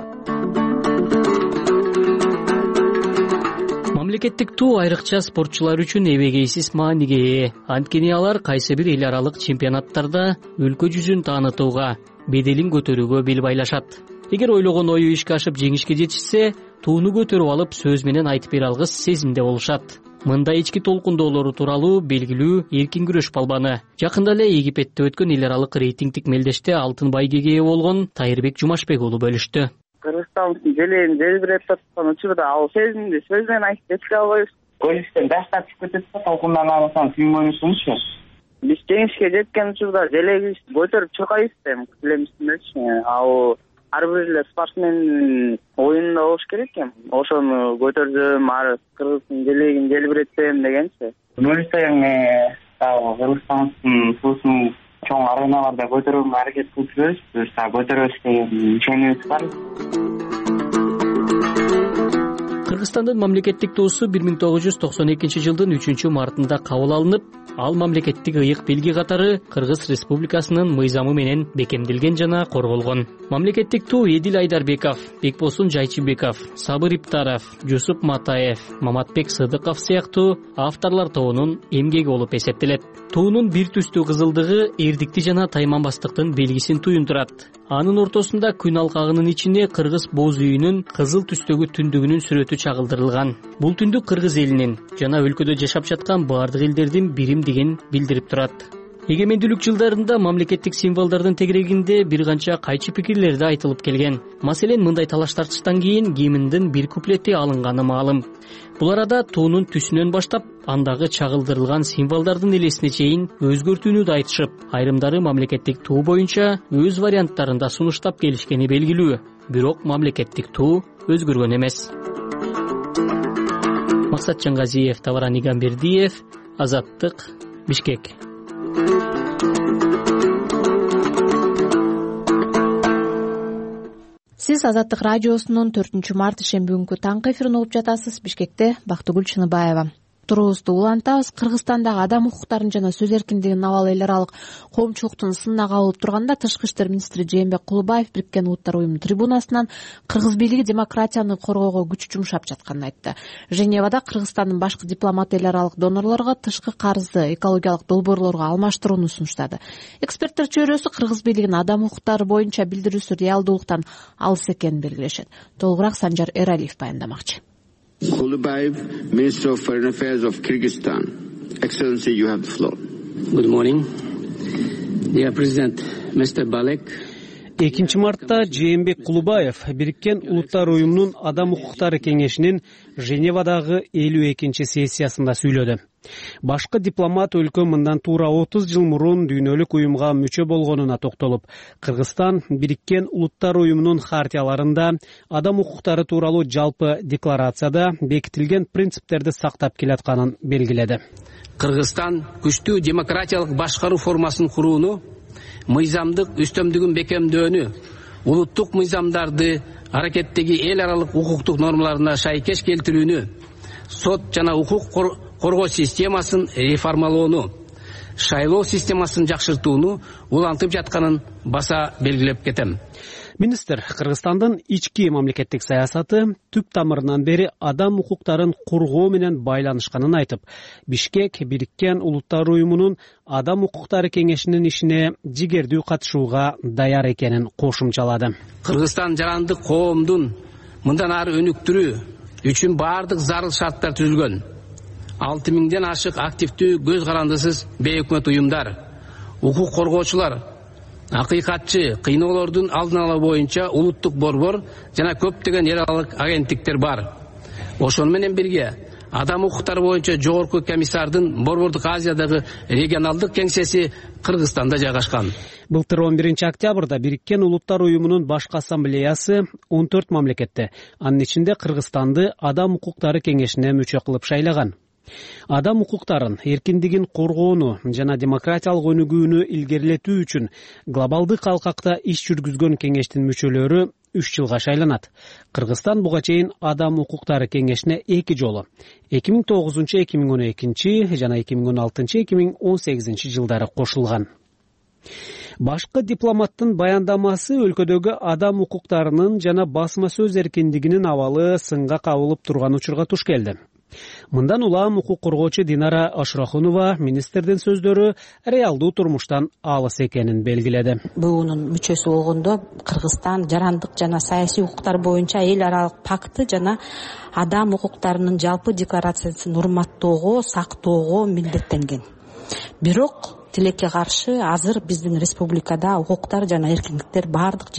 Мамлекеттик туу айрыкча спортчулар үчүн эбегейсиз мааниге ээ. Анткени алар кайсы бир эл аралык чемпионаттарда өлкө жүзүн таанытууга, беделин көтөрүүгө бел байлашат. Эгер ойлогон ою ишке ашып жеңишке жетишсе, тууну көтөрүп алып сөз менен айтып бере алгыс сезимде болушат. Мындай ички толкундоолору тууралуу белгилүү эркин күрөш балбаны жакында эле Египетте өткөн эл аралык рейтингдик мелдеште алтын байгеге ээ болгон Тайырбек Жумашбек уулу бөлүштү. Кыргызстандын желегин желбиреп жаткан учурда ал сезимди сөз менен айтып жеткире албайбыз. Көзүстөн жаш тартып кетет да, толкундангандан кийин ойношумузчу. Биз жеңишке жеткен учурда желегибизди көтөрүп чуркайбыз да, килемибиздечи. Ал ар бир эле спортсмендин оюнунда болуш керек экен. Ошону көтөрдүм, кыргыздын желегин желбиретем дегенчи. Буюрса дагы Кыргызстандын туусун чоң ареналарда көтөрүүгө аракет кылып жүрөбүз. Буюрса көтөрөбүз деген ишенимибиз бар. Кыргызстандын мамлекеттик туусу 1992 жылдын 3-мартында кабыл алынып, ал мамлекеттик ыйык белги катары Кыргыз Республикасынын мыйзамы менен бекемделген жана корголгон. Мамлекеттик туу Эдил Айдарбеков, Бекбосун Жайчыбеков, Сабыр Иптаров, Жусуп Матаев, Маматбек Сыдыков сыяктуу авторлор тобунун эмгеги болуп эсептелет. Туунун бир түстүү кызылдыгы эрдикти жана тайманбастыктын белгисин туюндурат. Анын ортосунда күн алкагынын ичине кыргыз боз үйүнүн кызыл түстөгү түндүгүнүн сүрөтү чагылдырылган. Бул түндүк кыргыз элинин жана өлкөдө жашап жаткан бардык элдердин биримдигин билдирип турат. Эгемендүүлүк жылдарында мамлекеттик символдордун тегерегинде бир канча кайчы пикирлер да айтылып келген. Маселен, мындай талаш-тартыштан кийин гимндин бир куплети алынганы маалым. Бул арада туунун түсүнөн баштап, андагы чагылдырылган символдордун элесине чейин өзгөртүүнү да айтышып, айрымдары мамлекеттик туу боюнча өз варианттарында сунуштап келишкени белгилүү. Бирок мамлекеттик туу өзгөргөн эмес. Максат Чангазиев, Таваран Игамбердиев, Азаттык, Бишкек. сиз Азаттык радиосунун 4-март ишемби күнкү таңкы эфирин угуп жатасыз. Бишкекте Бактыгүл Чыныбаева. Туруубузду улантабыз. Кыргызстандагы адам укуктарын жана сөз эркиндигин абал эл аралык коомчулуктун сынына кабылып турганда Тышкы иштер министри Жээнбек Кулубаев Бириккен Улуттар уюмунун трибунасынан кыргыз бийлиги демократияны коргоого күч жумшап жатканын айтты. Женевада Кыргызстандын башкы дипломаты эл аралык донорлорго тышкы карызды экологиялык долбоорлорго алмаштырууну сунуштады. Эксперттер чөйрөсү кыргыз бийлигинин адам укуктары боюнча билдирүүсү реалдуулуктан алыс экенин белгилешет. Толугураак Санжар Эралиев баяндамакчы. Kulubayev, Minister of Foreign Affairs of Kyrgyzstan. Excellency, you have the floor. Good morning. Dear President, Mr. Balek. 2 мартта Жээнбек Кулубаев Бириккен Улуттар уюмунун адам укуктары кеңешинин Женевадагы 52-чи сессиясында сүйлөдү. Башкы дипломат өлкө мындан туура 30 жыл мурун дүйнөлүк уюмга мүчө болгонуна токтолуп, Кыргызстан Бириккен Улуттар уюмунун хартияларында адам укуктары тууралуу жалпы декларацияда бекитилген принциптерди сактап келатканын белгиледи. Кыргызстан күчтүү демократиялык башкаруу формасын курууну, мыйзамдык үстөмдүгүн бекемдөөнү, улуттук мыйзамдарды аракеттеги эл аралык укуктук нормаларына шайкеш келтирүүнү, сот жана укук коргоо системасын реформалоону, шайлоо системасын жакшыртууну улантып жатканын баса белгилеп кетем. Министр Кыргызстандын ички мамлекеттик саясаты түп тамырынан бери адам укуктарын коргоо менен байланышканын айтып, Бишкек Бириккен Улуттар уюмунун адам укуктары кеңешинин ишине жигердүү катышууга даяр экенин кошумчалады. Кыргызстан жарандык коомдун мындан ары өнүктүрүү үчүн баардык зарыл шарттар түзүлгөн. 6000ден ашык активдүү көз карандысыз бейөкмөт уюмдар, укук коргоочулар, акыйкатчы, кыйноолордун алдын алуу боюнча улуттук борбор жана көптөгөн эл аралык агенттиктер бар. Ошону менен бирге адам укуктары боюнча жогорку комиссардын Борбордук Азиядагы регионалдык кеңсеси Кыргызстанда жайгашкан. Былтыр 11 октябрда Бириккен Улуттар уюмунун башкы ассамблеясы 14 мамлекетте, анын ичинде Кыргызстанды адам укуктары кеңешине мүчө кылып шайлаган. Адам укуктарын, эркиндигин коргоону жана демократиялык өнүгүүнү илгерилетүү үчүн глобалдык алкакта иш жүргүзгөн кеңештин мүчөлөрү 3 жылга шайланат. Кыргызстан буга чейин адам укуктары кеңешине 2 жолу 2009-2012 жана 2016-2018 жылдары кошулган. Башкы дипломаттын баяндамасы өлкөдөгү адам укуктарынын жана басма сөз эркиндигинин абалы сынга кабылып турган учурга туш келди. Мындан улам укук коргоочу Динара Ашрахунова министрдин сөздөрү реалдуу турмуштан алыс экенин белгиледи. БУнун мүчөсү болгондо Кыргызстан жарандык жана саясий укуктар боюнча эл аралык пакты жана адам укуктарынын жалпы декларациясын урматтоого, сактоого милдеттенген. Бирок тилекке каршы азыр биздин республикада укуктар жана эркиндиктер баардык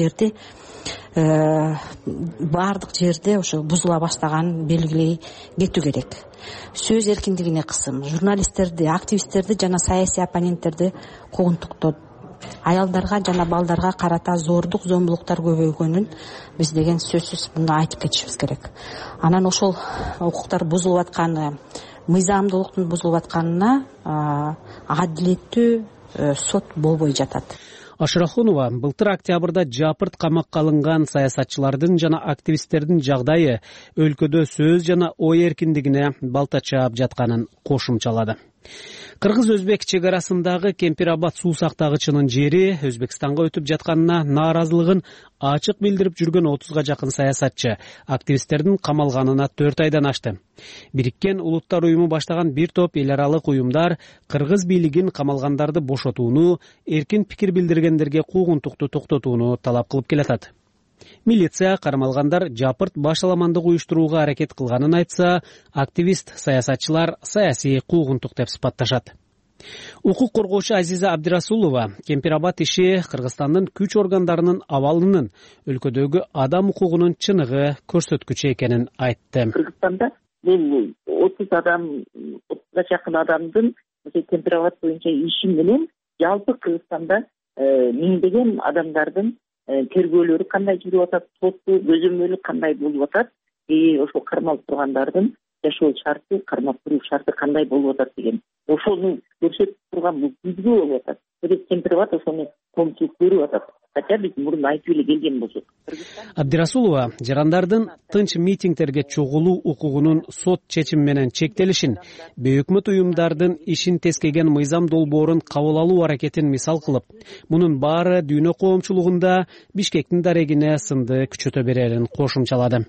жерде ошо бузула баштаганын белгилей кетүү керек. Сөз эркиндигине кысым, журналисттерди, активисттерди жана саясий оппоненттерди куугунтуктоо, аялдарга жана балдарга карата зордук зомбулуктар көбөйгөнүн биз деген сөзсүз муну айтып кетишибиз керек. Анан ошол укуктар бузулуп атканы, мыйзамдуулуктун бузулуп атканына адилеттүү сот болбой жатат. Ашрахунова былтыр октябрда жапырт камакка алынган саясатчылардын жана активисттердин жагдайы өлкөдө сөз жана ой эркиндигине балта чаап жатканын кошумчалады. Кыргыз-Өзбек чегарасындагы Кемпирабад суу сактагычынын жери Өзбекстанга өтүп жатканына нааразылыгын ачык билдирип жүргөн 30га жакын саясатчы активисттердин камалганына 4 айдан ашты. Бириккен Улуттар уюму баштаган бир топ эл аралык уюмдар кыргыз бийлигин камалгандарды бошотууну, эркин пикир билдиргендерге куугунтукту токтотууну талап кылып келатат. Милиция кармалгандар жапырт башаламандык уюштурууга аракет кылганын айтса, активист саясатчылар саясий куугунтук деп сыпатташат. Укук коргоочу Азиза Абдирасулова Кемпирабад иши Кыргызстандын күч органдарынын абалынын өлкөдөгү адам укугунун чыныгы көрсөткүчү экенин айтты. Кыргызстанда бул 30га жакын адамдын Кемпирабад боюнча иши менен жалпы Кыргызстанда миңдеген адамдардын тергөөлөрү кандай жүрүп атат, сотту көзөмөлү кандай болуп атат, ошол кармалып тургандардын жашоо шарты, кармап туруу шарты кандай болуп атат деген. Ошону көрсөтүп турган бул түзгү болуп атат. Кемпирабад ошону коомчулук көрүп атат. хотя биз мурун айтып эле келген болсок. Абдирасулова жарандардын тынч митингдерге чогулуу укугунун сот чечими менен чектелишин, бейөкмөт уюмдардын ишин тескеген мыйзам долбоорун кабыл алуу аракетин мисал кылып, мунун баары дүйнө коомчулугунда Бишкектин дарегине сынды күчөтө берерин кошумчалады.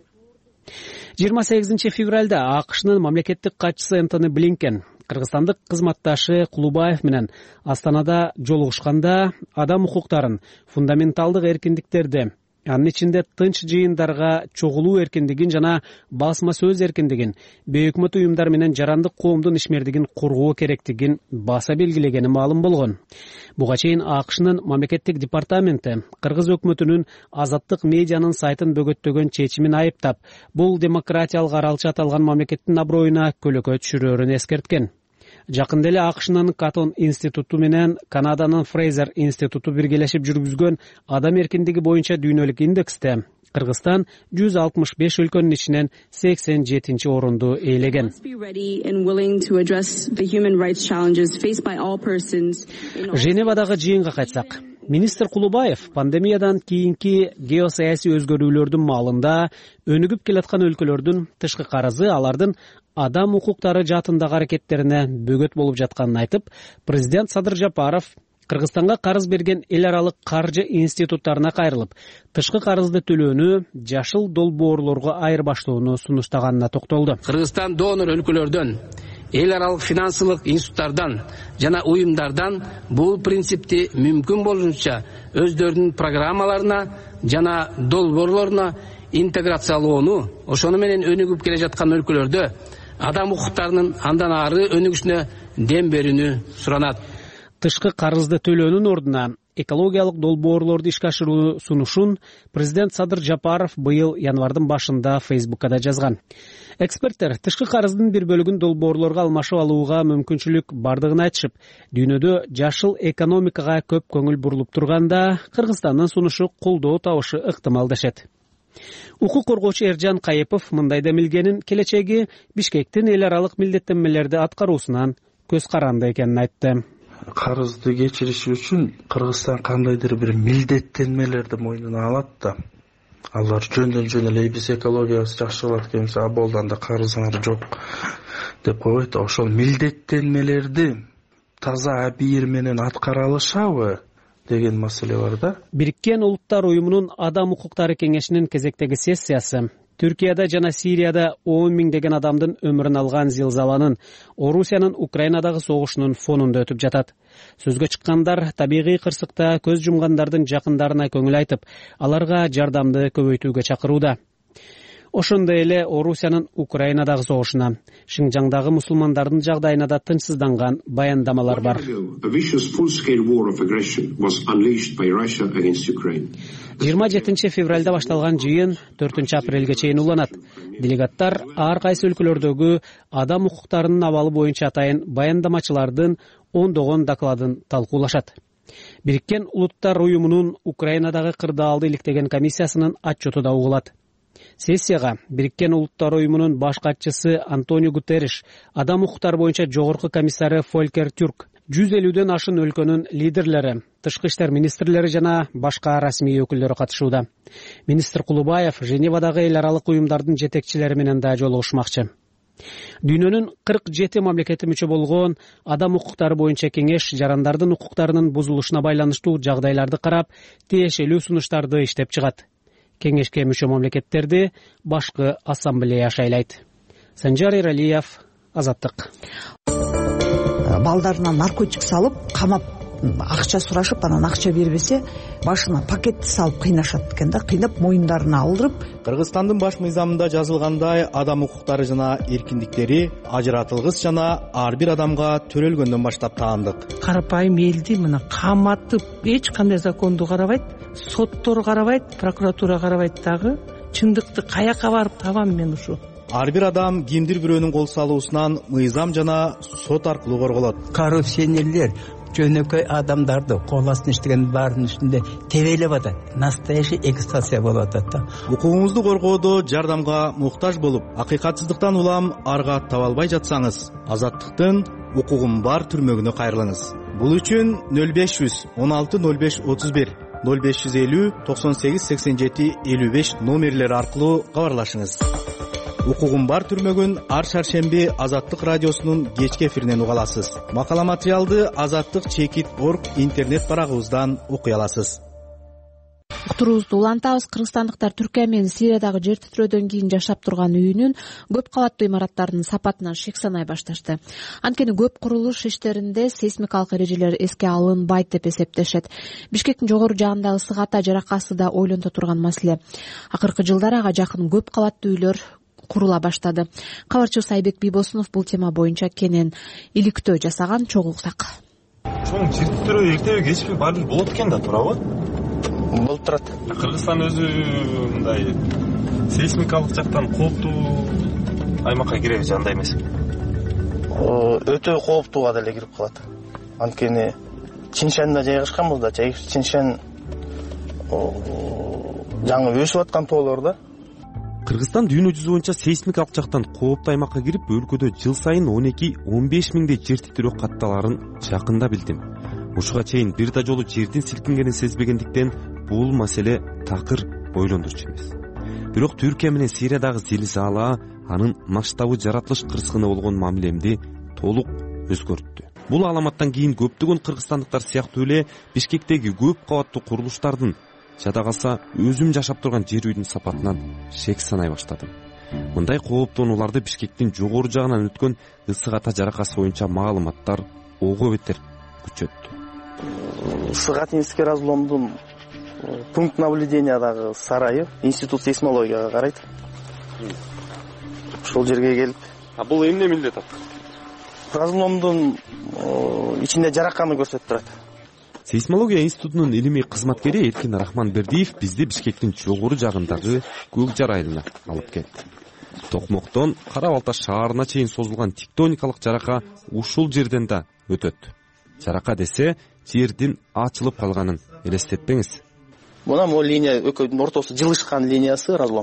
28 февралда АКШнын мамлекеттик катчысы Энтони Блинкен кыргызстандык кызматташы Кулубаев менен Астанада жолугушканда адам укуктарын, фундаменталдык эркиндиктерди, анын ичинде тынч жыйындарга чогулуу эркиндигин жана басма сөз эркиндигин, бейөкмөт уюмдар менен жарандык коомдун ишмердигин коргоо керектигин баса белгилегени маалым болгон. Буга чейин АКШнын мамлекеттик департаменти кыргыз өкмөтүнүн азаттык медианын сайтын бөгөттөгөн чечимин айыптап, бул демократиялык аралчы аталган мамлекеттин аброюна көлөкө түшүрөөрүн эскерткен. Жакында эле АКШнын Катон институту менен Канаданын Фрейзер институту биргелешип жүргүзгөн адам эркиндиги боюнча дүйнөлүк индексте Кыргызстан 165 өлкөнүн ичинен 87-орунду ээлеген. Женевадагы жыйынга кайтсак, министр Кулубаев пандемиядан кийинки геосаясий өзгөрүүлөрдүн маалында өнүгүп келаткан өлкөлөрдүн тышкы карызы алардын адам укуктары жаатындагы аракеттерине бөгөт болуп жатканын айтып, президент Садыр Жапаров Кыргызстанга карыз берген эл аралык каржы институттарына кайрылып, тышкы карызды төлөөнү жашыл долбоорлорго айырбаштоону сунуштаганына токтолду. Кыргызстан донор өлкөлөрдөн, эл аралык финансылык институттардан жана уюмдардан бул принципти мүмкүн болушунча өздөрүнүн программаларына жана долбоорлоруна интеграциялоону, ошону менен өнүгүп келе жаткан өлкөлөрдө адам укуктарынын андан ары өнүгүшүнө дем берүүнү суранат. Тышкы карызды төлөөнүн ордуна экологиялык долбоорлорду ишке ашыруу сунушун президент Садыр Жапаров быйыл январдын башында Фейсбуккада жазган. Эксперттер тышкы карыздын бир бөлүгүн долбоорлорго алмашып алууга мүмкүнчүлүк бардыгын айтышып, дүйнөдө жашыл экономикага көп көңүл бурулуп турганда Кыргызстандын сунушу колдоо табышы ыктымал дешет. Укук коргоочу Эржан Кайыпов мындай демилгенин келечеги Бишкектин эл аралык милдеттенмелерди аткаруусунан көз каранды экенин айтты. Карызды кечириш үчүн Кыргызстан кандайдыр бир милдеттенмелерди мойнуна алат да. Алар жөндөн эле биз экологиябыз жакшы болот экенбиз, аболдан да карызыңар жок деп койбойт. Ошол милдеттенмелерди таза абийир менен аткара алышабы деген маселе бар да. Бириккен Улуттар уюмунун адам укуктары кеңешинин кезектеги сессиясы Түркияда жана Сирияда 10 миңдеген адамдын өмүрүн алган зилзаланын, Орусиянын Украинадагы согушунун фонунда өтүп жатат. Сөзгө чыккандар табигый кырсыкта көз жумгандардын жакындарына көңүл айтып, аларга жардамды көбөйтүүгө чакырууда. Ошондой эле Орусиянын Украинадагы согушуна, Шинжаңдагы мусулмандардын жагдайына да тынчсызданган баяндамалар бар. 27 февралда башталган жыйын 4 апрелге чейин уланат. Делегаттар ар кайсы өлкөлөрдөгү адам укуктарынын абалы боюнча атайын баяндамачылардын ондогон докладын талкуулашат. Бириккен Улуттар уюмунун Украинадагы кырдаалды иликтеген комиссиясынын отчету да угулат. Сессияга Бириккен Улуттар уюмунун баш катчысы Антонио Гутерриш, адам укуктары боюнча жогорку комиссары Фолькер Тюрк, 150ден ашын өлкөнүн лидерлери, тышкы иштер министрлери жана башка расмий өкүлдөрү катышууда. Министр Кулубаев Женевадагы эл аралык уюмдардын жетекчилери менен да жолугушмакчы. Дүйнөнүн 47 мамлекети мүчө болгон адам укуктары боюнча кеңеш жарандардын укуктарынын бузулушуна байланыштуу жагдайларды карап, тиешелүү сунуштарды иштеп чыгат. Кеңешке мүчө мамлекеттерди башкы ассамблея шайлайт. Санжар Эралиев, Азаттык. Балдарына наркотик салып, камап, акча сурашып, анан акча бербесе, башына пакетти салып кыйнашат экен да, кыйнап моюндарына алдырып. Кыргызстандын баш мыйзамында жазылгандай, адам укуктары жана эркиндиктери ажыратылгыс жана ар бир адамга төрөлгөндөн баштап таандык. Карапайым элди мына каматып, эч кандай законду карабайт, соттор карабайт, прокуратура карабайт дагы. Чындыкты каяка барып табам мен ушу? Ар бир адам кимдир бирөөнүн кол салуусунан мыйзам жана сот аркылуу корголот. Коррупционерлер жөнөкөй адамдарды кол астына иштеген баарынын үстүндө тебелеп атат. Настоящий эксплуатация болуп атат да. Укугуңузду коргоодо жардамга муктаж болуп, акыйкатсыздыктан улам арга таба албай жатсаңыз, Азаттыктын укугум бар түрмөгүнө кайрылыңыз. Бул үчүн 0516 05 31 0550 98 87 55 номерлери аркылуу кабарлашыңыз. Укугун бар түрмөгүн ар шаршемби Азаттык радиосунун кечки эфиринен уга аласыз. Макала материалды azаттык.org интернет барагыбыздан окуй аласыз. Уктуруубузду улантабыз. Кыргызстандыктар Түркия менен Сириядагы жер титирөөдөн кийин жашап турган үйүнүн көп кабаттуу имараттарынын сапатынан шек санай башташты. Анткени көп курулуш иштеринде сейсмикалык эрежелер эске алынбайт деп эсептешет. Бишкектин жогору жагындагы ысык ата жаракасы да ойлонто турган маселе. Акыркы жылдары ага жакын көп кабаттуу үйлөр курула баштады. Кабарчыбыз Айбек Бийбосунов бул тема боюнча кенен иликтөө жасаган. Чогуу уксак. Чоң жер титирөө эртеби кечпи баары болот экен да, туурабы? Болуп турат. Кыргызстан өзү мындай сейсмикалык жактан кооптуу аймакка киреби же андай эмес? Өтө кооптууга деле кирип калат. Анткени Чиншанда жайгашкан болду, Чиншан жаңы өсүп аткан тоолор да. Кыргызстан дүйнө жүзү боюнча сейсмикалык жактан кооптуу аймакка кирип, өлкөдө жыл сайын 12-15 миңдей жер титирөө катталарын жакында билдим. Ушуга чейин бир да жолу жердин силкингенин сезбегендиктен бул маселе такыр ойлондурчу эмес. Бирок Түркия менен Сириядагы зилзала анын масштабы жаратылыш кырсыгына болгон мамилемди толук өзгөрттү. Бул аламаттан кийин көптөгөн кыргызстандыктар сыяктуу эле Бишкектеги көп кабаттуу курулуштардын, жада калса өзүм жашап турган жер үйдүн сапатынан шек санай баштадым. Мындай кооптонууларды Бишкектин жогору жагынан өткөн ысык ата жаракасы боюнча маалыматтар ого бетер күчөттү. Ысык атинский разломдун пункт наблюдениядагы сарайы институт сейсмологияга карайт. Ошол жерге келип. Бул эмне милдет ат? Разломдун ичинде жараканы көрсөтүп турат. Сейсмология институтунун илимий кызматкери Эркин Рахманбердиев бизди Бишкектин жогору жагындагы Көгжар айылына алып келди. Токмоктон Кара Балташ шаарына чейин созулган тектоникалык жарака ушул жерден да өтөт. Жарака десе жердин ачылып калганын элестетпеңиз. Мына могу линия экөөнүн ортосу жылышкан линиясы разлом.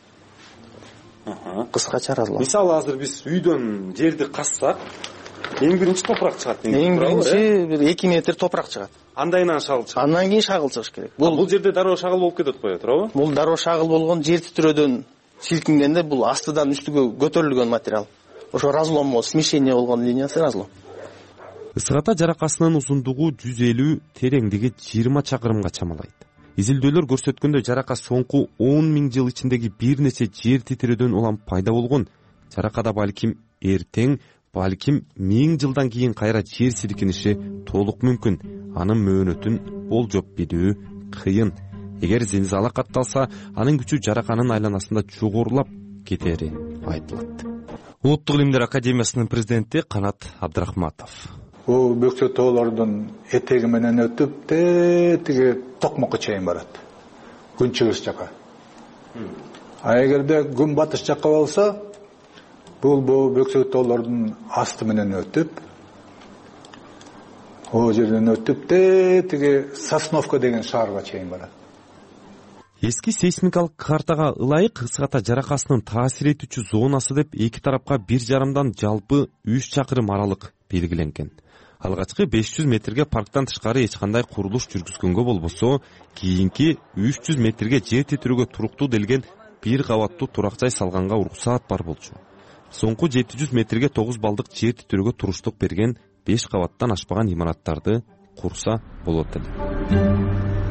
Кыскача разлом. Мисалы азыр биз үйдөн жерди казсак, эң биринчи топурак чыгат. Эң биринчи бир 2 метр топурак чыгат. Андайынан шагыл чыгат. Андан кийин шагыл чыгыш керек. Бул жерде дароо шагыл болуп кетет го, туурабы? Бул дароо шагыл болгон жер титирөөдөн силкингенде бул астыдан үстүгө көтөрүлгөн материал. Ошо разлом болот, смещение болгон линиясы разлом. Ысык ата жаракасынын узундугу 150, тереңдиги 20 чакырымга чамалайт. Изилдөөлөр көрсөткөндөй жарака соңку 10 миң жыл ичиндеги бир нече жер титирөөдөн улам пайда болгон. Жаракада балким эртең, балким 1000 жылдан кийин кайра жер силкиниши толук мүмкүн. Анын мөөнөтүн болжоп билүү кыйын. Эгер зилзала катталса, анын күчү жараканын айланасында жогорулап кетери айтылат. Улуттук илимдер академиясынын президенти Канат Абдрахматов. Бул бөксө тоолордун этеги менен өтүп, тиги Токмокко чейин барат. Күнчүгүс жака. А эгерде күн батыш жакка болсо, бул бөксө тоолордун асты менен өтүп, о жерден өтүп, тиги Сосновка деген шаарга чейин барат. Эски сейсмикалык картага ылайык ысык ата жаракасынын таасир этүүчү зонасы деп эки тарапка 1,5 жалпы 3 чакырым аралык белгиленген. Алгачкы 500 метрге парктан тышкары эч кандай курулуш жүргүзгөнгө болбосо, кийинки 300 метрге жер титирөөгө туруктуу делген бир кабаттуу турак жай салганга уруксаат бар болчу. Соңку 700 метрге 9 балдык жер титирөөгө туруштук берген 5 кабаттан ашпаган имараттарды курса болот эле.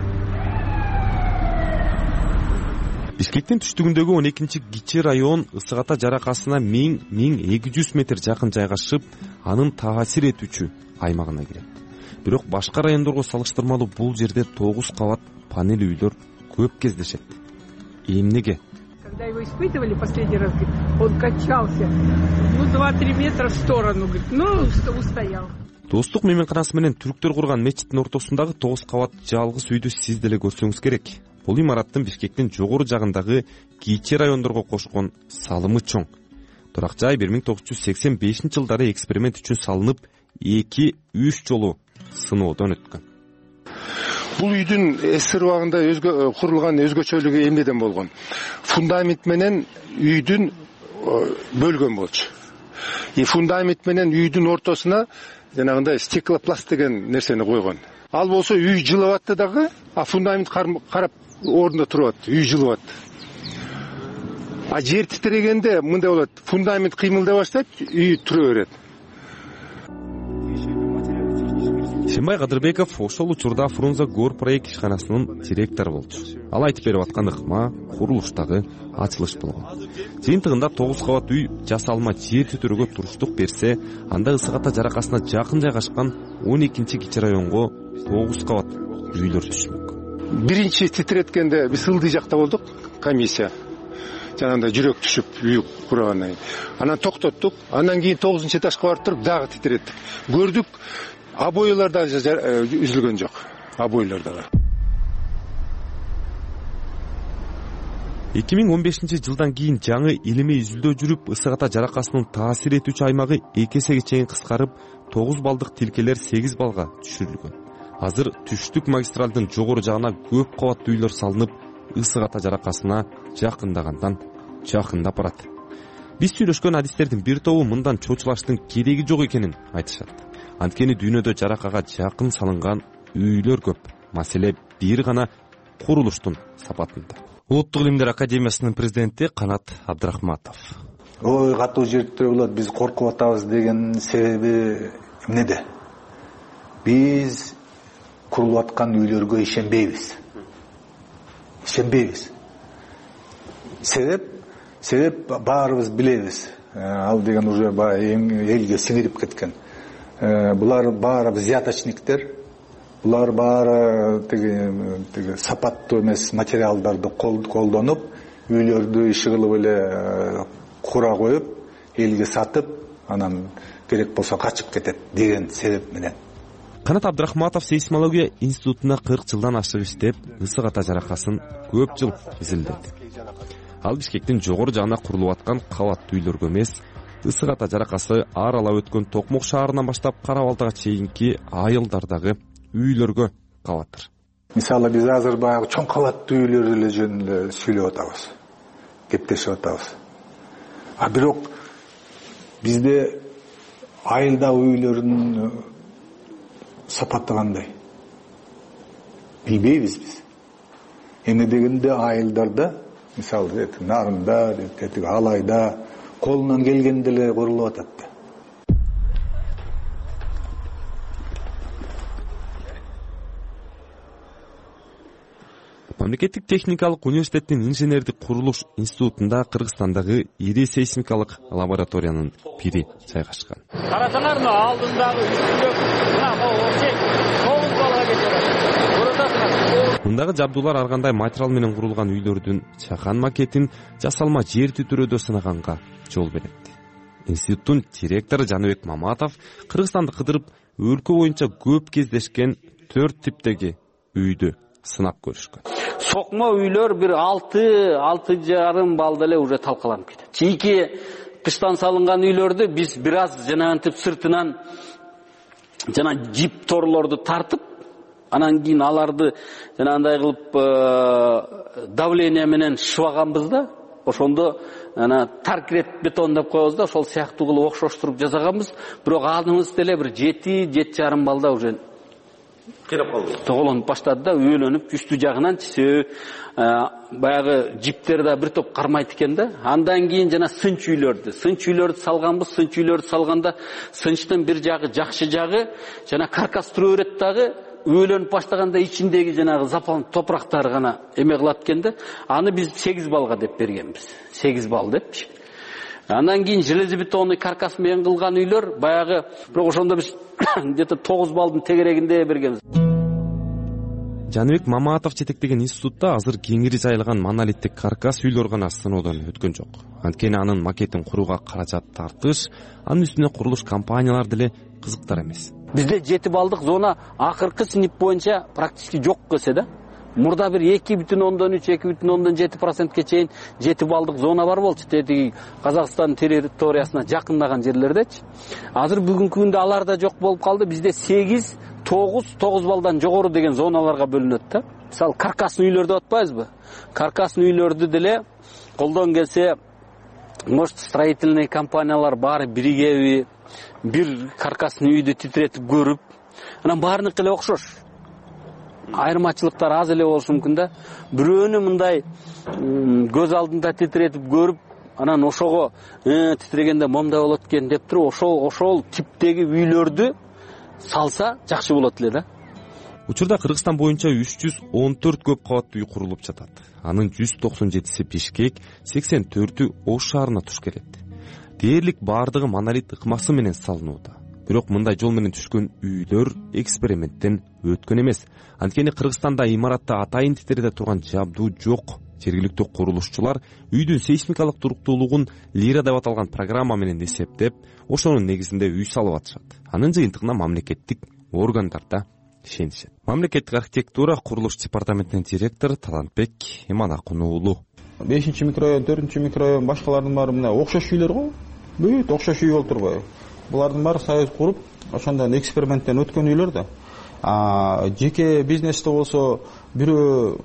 Бишкектин түштүгүндөгү 12-чи кичи район ысык ата жаракасына 1000-1200 метр жакын жайгашып, анын таасир этүүчү аймагына кирет. Бирок башка райондорго салыштырмалуу бул жерде 9 кабат панель үйлөр көп кездешет. Эмнеге? Когда его испытывали последний раз, он качался, 2-3 метра в сторону, устоял. Достук мейманканасы менен түрктөр курган мечиттин ортосундагы 9 кабат жалгыз үйдү сиз деле көрсөңүз керек. Бул имараттын Бишкектин жогору жагындагы кичи райондорго кошкон салымы чоң. Турак жай 1985-жылдары эксперимент үчүн салынып, 2-3 жолу сыноодон өткөн. Бул үйдүн эсир убагында курулган өзгөчөлүгү эмнеден болгон? Фундамент менен үйдүн бөлгөн болчу. Фундамент менен үйдүн ортосуна жанагындай стеклопласт деген нерсени койгон. Ал болсо үй жылып атты дагы, а фундамент карап ордунда туруп атты, үй жылып атты. А жер титирегенде мындай болот, фундамент кыймылдай баштайт, үй тура берет. Шимбай Кадырбеков ошол учурда Фрунзе Гор проект ишканасынын директору болчу. Ал айтып берип аткан ыкма курулуштагы ачылыш болгон. Жыйынтыгында 9 кабат үй жасалма жер түтүрүүгө туруштук берсе, анда Ысык Ата жаракасына жакын жайгашкан 12-кичи районго 9 кабат үйлөр түшмөк. Биринчи титиреткенде биз Ылдый жакта болдук, комиссия. Жанагындай жүрөк түшүп, үй курагандан кийин. Анан токтоттук. Андан кийин 9-этажга барып туруп дагы титиреттик. Көрдүк, обойлар да үзүлгөн жок. Обойлар да. 2015-жылдан кийин жаңы илимий изилдөө жүрүп, Ысык Ата жаракасынын таасир этүүчү аймагы 2 эсеге чейин кыскарып, 9 балдык тилкелер 8 балга түшүрүлгөн. Азыр түштүк магистралдын жогору жагына көп кабаттуу үйлөр салынып, Ысык Ата жаракасына жакындагандан жакындап барат. Биз сүйлөшкөн адистердин бир тобу мындан чочулаштын кереги жок экенин айтышат. Анткени дүйнөдө жаракага жакын салынган үйлөр көп. Маселе бир гана курулуштун сапатында. Улуттук илимдер академиясынын президенти Канат Абдрахматов. Ой, катуу жертөө болот, биз коркуп атабыз деген себеби эмнеде? Биз курулуп аткан үйлөргө ишенбейбиз. Себеп баарыбыз билебиз. Ал деген уже элге сиңирип кеткен. Булар баары взяточниктер. Булар баары тиги сапаттуу эмес материалдарды колдонуп, үйлөрдү иши кылып эле кура коюп, элге сатып, анан керек болсо качып кетет деген себеп менен. Канат Абдрахматов сейсмология институтуна 40 жылдан ашык иштеп, Ысык Ата жаракасын көп жыл изилдеди. Ал Бишкектин жогору жагына курулуп аткан кабаттуу үйлөргө эмес, Ысык Ата жаракасы аралап өткөн Токмок шаарынан баштап Кара-Балтага чейинки айылдардагы үйлөргө кабаттыр. Мисалы биз азыр баягы чоң кабаттуу үйлөр эле жөнүндө сүйлөп атабыз, кептешип атабыз. А бирок бизде айылдагы үйлөрдүн сапаты кандай? Билбейбиз биз. Эмне дегенде айылдарда, мисалы Нарында, Алайда колунан келгенде эле курулуп атат. Мамлекеттик техникалык университеттин инженердик курулуш институтунда Кыргызстандагы ири сейсмикалык лабораториянын бири жайгашкан. Карасаңарбы, алдындагы үстүндө мына очек 9 балга кетет. Мындагы жабдуулар ар кандай материал менен курулган үйлөрдүн чакан макетин жасалма жер түтүрөөдө сынаганга жол берет. Институттун директору Жаныбек Маматов Кыргызстанды кыдырып, өлкө боюнча көп кездешкен 4 типтеги үйдү сынап көрүшкөн. Сокмо үйлөр бир 6,5 балда эле уже талкаланып кетет. Чийки кыштан салынган үйлөрдү биз бир аз жанагынтип сыртынан жип торлорду тартып, анан кийин аларды жанагындай кылып давление менен шыбаганбыз да, ошондо таркрет бетон деп коебуз да, ошол сыяктуу кылып окшоштуруп жасаганбыз. Бирок аныбыз деле бир 7,5 балда уже кыйрап калды. Тоголонуп баштады да, өөлөнүп үстү жагынан баягы жиптер да бир топ кармайт экен да. Андан кийин сынч үйлөрдү салганбыз. Сынч үйлөрдү салганда сынчтын бир жагы жакшы жагы каркас тура берет дагы, өөлөнүп баштаганда ичиндеги запалын топурактары гана эме кылат экен да. Аны биз 8 балга деп бергенбиз. 8 бал депчи. Андан кийин железобетонный каркас менен кылган үйлөр баягы, бирок ошондо биз где-то 9 балдын тегерегинде бергенбиз. Жаныбек Маматов жетектеген институтта азыр кеңири жайылган монолиттик каркас үйлөр гана сыноодон өткөн жок. Анткени анын макетин курууга каражат тартыш, анын үстүнө курулуш компаниялар деле кызыктар эмес. Бизде 7 балдык зона акыркы синип боюнча практически жок кесе да. Мурда бир 2,3-2,7%ке чейин 7 балдык зона бар болчу. Тетиги Казакстан территориясына жакындаган жерлердечи. Азыр бүгүнкү күндө алар да жок болуп калды. Бизде 8, 9 балдан жогору деген зоналарга бөлүнөт да. Мисалы каркасный үйлөрдү атпайбызбы? Каркасный үйлөрдү деле колдон келсе, может, строительный компаниялар баары биригеби, бир каркасный үйдү титиретип көрүп, анан баарыныкы эле окшош. айырмачылыктар аз эле болушу мүмкүн да. Бирөөнү мындай көз алдында титиретип көрүп, анан ошого титирегенде момундай болот экен деп туруп, ошол типтеги үйлөрдү салса жакшы болот эле да. Учурда Кыргызстан боюнча 314 көп кабаттуу үй курулуп жатат. Анын 197си Бишкек, 84-ü Ош шаарына туш келет. Дээрлик бардыгы монолит ыкмасы менен салынууда. Бирок мындай жол менен түшкөн үйлөр эксперименттен өткөн эмес. Анткени Кыргызстанда имаратта атайын титерде турган жабдуу жок. Жергиликтүү курулушчулар үйдүн сейсмикалык туруктуулугун лира деп аталган программа менен эсептеп, ошонун негизинде үй салып атышат. Анын жыйынтыгына мамлекеттик органдарда ишенишет. Мамлекеттик архитектура курулуш департаментинин директору Талантбек Иманакун уулу. 5-микрорайон, 4-микрорайон, башкалардын баары мына окшош үйлөр го. Бүт окшош үй болуп турбайбы? Булардын баары союз куруп, ошондон эксперименттен өткөн үйлөр да. Жеке бизнесте болсо бирөө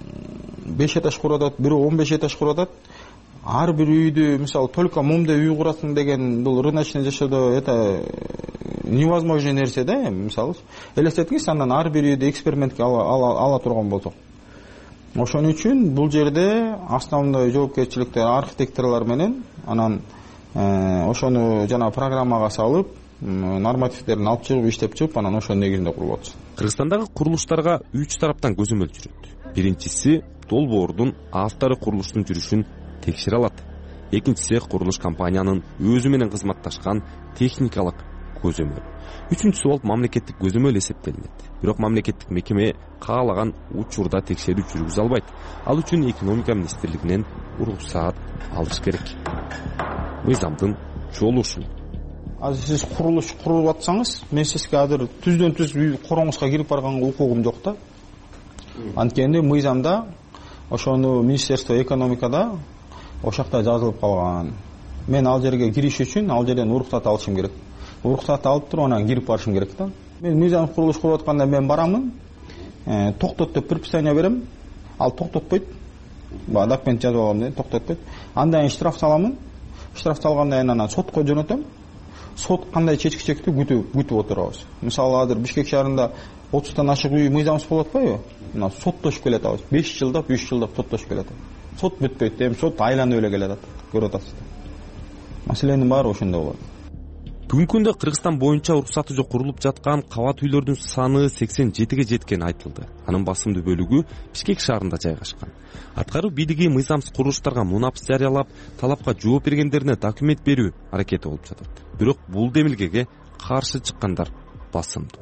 5 этаж куруп атат, бирөө 15 этаж куруп атат. Ар бир үйдү, мисалы, только момундай үй курасың деген бул рыночный жашоодо это невозможный нерсе да, мисалы. Элестетиңиз, андан ар бир үйдү экспериментке ала турган болсок. Ошон үчүн бул жерде основной жоопкерчиликти архитекторлор менен, анан ошону жана программага салып, нормативдерин алып чыгып, иштеп чыгып, анан ошонун негизинде курулуп атат. Кыргызстандагы курулуштарга 3 тараптан көзөмөл жүрөт. Биринчиси долбоордун автору курулуштун жүрүшүн текшере алат. Экинчиси курулуш компаниянын өзү менен кызматташкан техникалык көзөмөл. Үчүнчүсү болуп мамлекеттик көзөмөл эсептелинет. Бирок мамлекеттик мекеме каалаган учурда текшерүү жүргүзө албайт. Ал үчүн экономика министрлигинен уруксаат алыш керек. Мыйзамдын жолу ушул. Азыр сиз курулуш куруп атсаңыз, мен сизге азыр түздөн-түз үй короңузга кирип барганга укугум жок да. Анткени мыйзамда ошону Министерство экономикада ошакта жазылып калган. Мен ал жерге кириш үчүн ал жерден уруксат алышым керек. Уруксат алып туруп анан кирип барышым керек да. Мен мыйзам курулуш кылып атканда мен барамын, токтот деп предписание берем, ал токтотпойт. Документ жазып алгам деп токтотпойт. Андан кийин штраф саламын. Штраф салгандан кийин анан сотко жөнөтөм. Сот кандай чечкичекти күтүп отурабыз. Мисалы азыр Бишкек шаарында 30тан ашык үй мыйзамсыз болуп атпайбы? Мына соттошуп келет абыз. 5 жылдап, 3 жылдап соттошуп келет. Сот бүтпөйт, эми сот айланып эле келет. Көрүп атасыз. Маселенин баары ошондо болот. Бүгүнкү күндө Кыргызстан боюнча уруксаты жок курулуп жаткан кабат үйлөрдүн саны 87ге жеткени айтылды. Анын басымдуу бөлүгү Бишкек шаарында жайгашкан. Аткаруу бийлиги мыйзамсыз курулуштарга мунапс жарыялап, талапка жооп бергендерине документ берүү аракети болуп жатат. Бирок бул демилгеге каршы чыккандар басымдуу.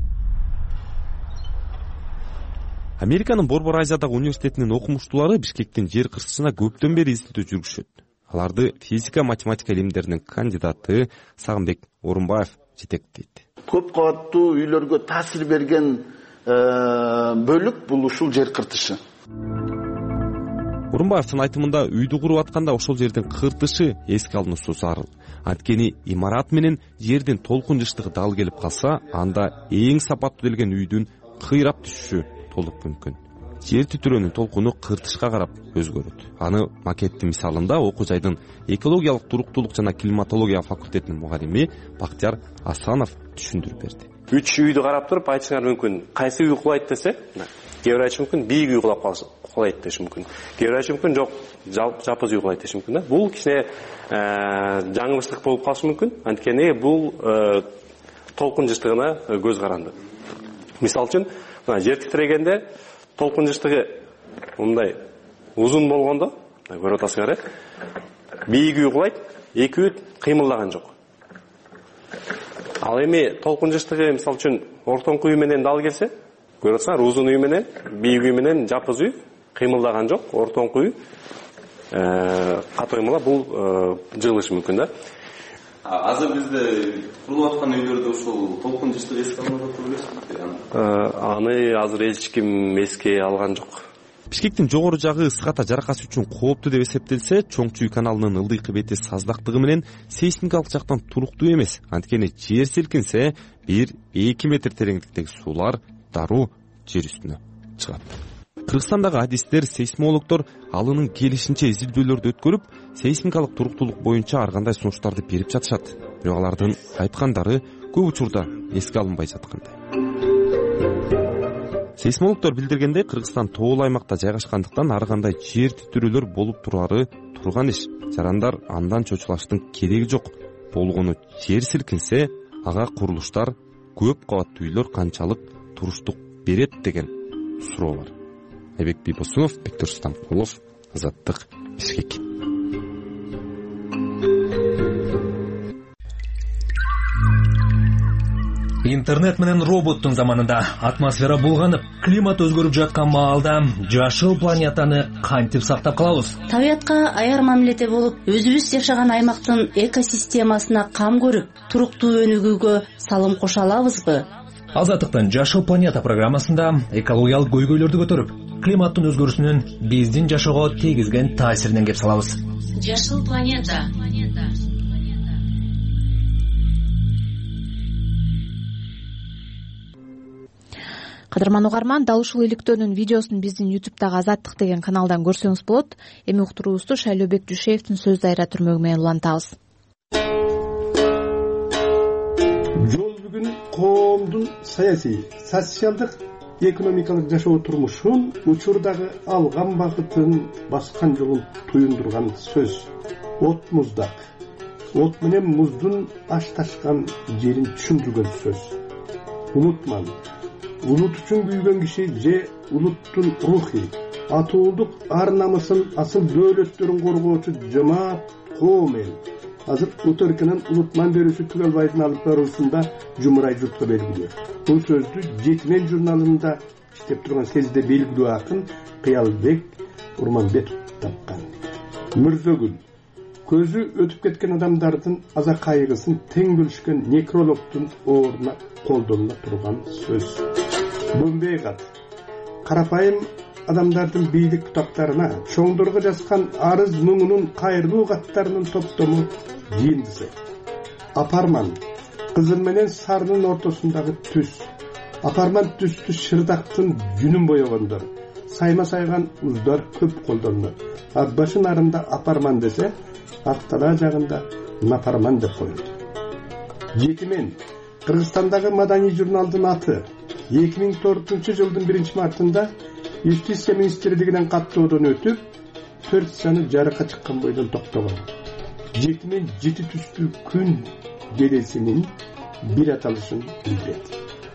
Американын Борбор Азиядагы университетинин окумуштуулары Бишкектин жер кырсыгына көптөн бери издөө жүргүшөт. Аларды физика, математика илимдеринин кандидаты Сагынбек Орунбаев жетектейт. Көп кабаттуу үйлөргө таасир берген бөлүк бул ушул жер кыртышы. Орунбаевдин айтымында үйдү куруп атканда ошол жердин кыртышы эске алынуусу зарыл. Анткени имарат менен жердин толкун жыштыгы дал келип калса, анда эң сапаттуу делген үйдүн кыйрап түшүшү толук мүмкүн. Жер титирөөнүн толкуну кыртышка карап өзгөрөт. Аны макеттин мисалында окуу жайдын экологиялык туруктуулук жана климатология факультетинин мугалими Бактияр Асанов түшүндүрүп берди. 3 үйдү карап туруп айтышыңар мүмкүн. Кайсы үй кулайт десе, кээ бир айтышы мүмкүн, бийик үй кулайт деши мүмкүн. Кээ бир айтышы мүмкүн, жок, жапыз үй кулайт деши мүмкүн да. Бул кичине жаңылыштык болуп калышы мүмкүн. Анткени бул толкун жыштыгына көз каранды. Мисалы үчүн, жер титирегенде толкун жыштыгы мындай узун болгондо, көрүп атасыңар, бийик үй кулайт, эки үй кыймылдаган жок. Ал эми толкун жыштыгы мисалы үчүн ортоңку үй менен дал келсе, көрүп атасыңар, узун үй менен, бийик үй менен жапыз үй кыймылдаган жок, ортоңку үй катоймала бул жыгылышы мүмкүн да. Азыр бизде курулуп аткан үйлөрдө ушул толкун жыштыгы эске алынып атпайбы? Аны азыр эч ким эске алган жок. Бишкектин жогору жагы ысык ата жаракасы үчүн кооптуу деп эсептелсе, Чоңчу каналынын ылдыйкы бети саздактыгы менен сейсмикалык жактан туруктуу эмес. Анткени жер силкинсе 1-2 метр тереңдиктеги суулар дароо жер үстүнө чыгат. Кыргызстандагы адистер, сейсмологдор алынын келишинче изилдөөлөрдү өткөрүп, сейсмикалык туруктуулук боюнча ар кандай сунуштарды берип жатышат. Бирок алардын айткандары көп учурда эске алынбай жаткандай. Сейсмологдор билдиргендей, Кыргызстан тоолуу аймакта жайгашкандыктан ар кандай жер титирөөлөр болуп турары турган иш. Жарандар андан чочулаштын кереги жок. Болгону жер силкинсе, ага курулуштар, көп кабаттуу үйлөр канчалык туруштук берет деген суроо бар. Айбек Бийбосунов, Бектур Стамкулов, Азаттык, Бишкек. Интернет менен роботтун заманында атмосфера булганып, климат өзгөрүп жаткан маалда жашыл планетаны кантип сактап калабыз? Табиятка аяр мамиледе болуп, өзүбүз жашаган аймактын экосистемасына кам көрүп, туруктуу өнүгүүгө салым кошо алабызбы? Азаттыктын Жашыл планета программасында экологиялык көйгөйлөрдү көтөрүп, климаттын өзгөрүшүнүн биздин жашоого тийгизген таасиринен кеп салабыз. Жашыл планета. Кадырман угарман, дал ушул иликтөөнүн видеосун биздин YouTube'дагы Азаттык деген каналдан көрсөңүз болот. Эми уктуруубузду Шайлообек Дүйшеевдин сөз дайра түрмөгү менен улантабыз. Жол бүгүн коомдун саясий, социалдык, экономикалык жашоо турмушун учурдагы алган багытын, баскан жолун туюндурган сөз. От муздак. От менен муздун ашташкан жерин түшүндүргөн сөз. Унутман. Улут үчүн күйгөн киши же улуттун рухи, атуулдук ар намысын, асыл дөөлөттөрүн коргоочу жамаат коом эл. Азыр Утөркүнүн улутман берүүсү Түгөлбайдын алып баруусунда жумурай журтка белгилүү. Бул сөздү Жетимен журналында иштеп турган кезде белгилүү акын Кыялбек Урманбетов тапкан. Мырзөгүл көзү өтүп кеткен адамдардын аза кайгысын тең бөлүшкөн некрологдун ордуна колдонула турган сөз. Бөмбейгат карапайым адамдардын бийлик кутактарына, чоңдорго жазган арыз муңунун кайрылуу каттарынын топтому жыйындысы. Апарман кызыл менен сарынын ортосундагы түс. Апарман түстү шырдактын жүнүн боёгондор. Сайма сайган уздар көп колдонулат. Ат башын арында апарман десе, Актала жагында напарман деп коет. Жетимен Кыргызстандагы маданий журналдын аты 2004-жылдын 1-мартында Юстиция министрлигинен каттоодон өтүп, 4 саны жарыкка чыккан бойдон токтогон. Жетимен жети түстүү күн делесинин бир аталышын билдирет.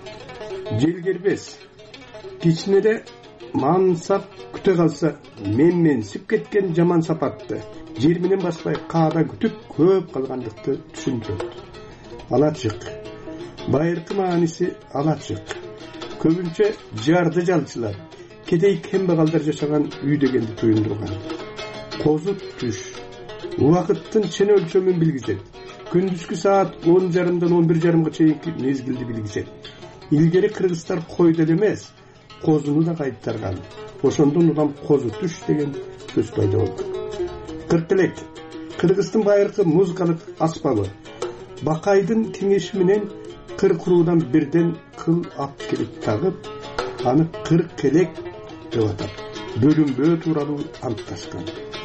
Желгербес кичинеде мансап күтө калса, менсип кеткен жаман сапатты жер менен баспай каада күтүп көп калгандыкты түшүндүрөт. Алачык байыркы мааниси алачык. Көбүнчө жарды жалчылар, кедей кембагалдар жашаган үй дегенди туюндурган. Козу түш убакыттын чен өлчөмүн билгизет. Күндүзгү саат 10:30-дан 11:30 чейинки мезгилди билгизет. Илгери кыргыздар койду эмес, козуну да кайтарган. Ошондон улам козу түш деген сөз пайда болду. Кыртелек Кыргыздын байыркы музыкалык аспабы. Бакайдын кеңеши менен кыркуруудан бирден кыл ат келип тагып, аны кыркелек деп атап, бөлүнбөө тууралуу антташкан.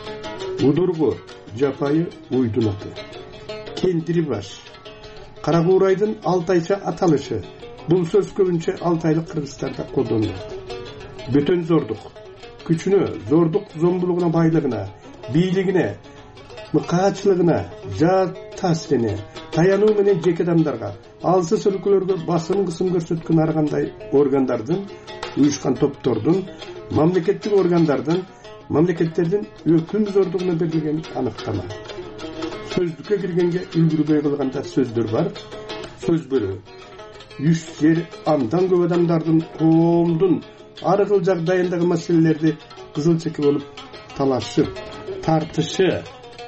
Удургу жапайы уйдун аты. Кентири баш Каракуурайдын Алтайча аталышы. Бул сөз көбүнчө Алтайлык кыргыздарда колдонулат. Бөтөн зордук күчүнө, зордук зомбулугуна, байлыгына, бийлигине, мыкаачылыгына, жаат таасирине, таянуу менен жеке адамдарга, алсыз өлкөлөргө басым кысым көрсөткөн ар кандай органдардын, уюшкан топтордун, мамлекеттик органдардын, мамлекеттердин өкүм зордугуна берилген аныктама. Сөздүккө киргенге үлгүрбөй калганда сөздөр бар. Сөз бөлүү үч жер андан көп адамдардын, коомдун ар кыл жагдайындагы маселелерди кызыл чеки болуп талашып, тартышы,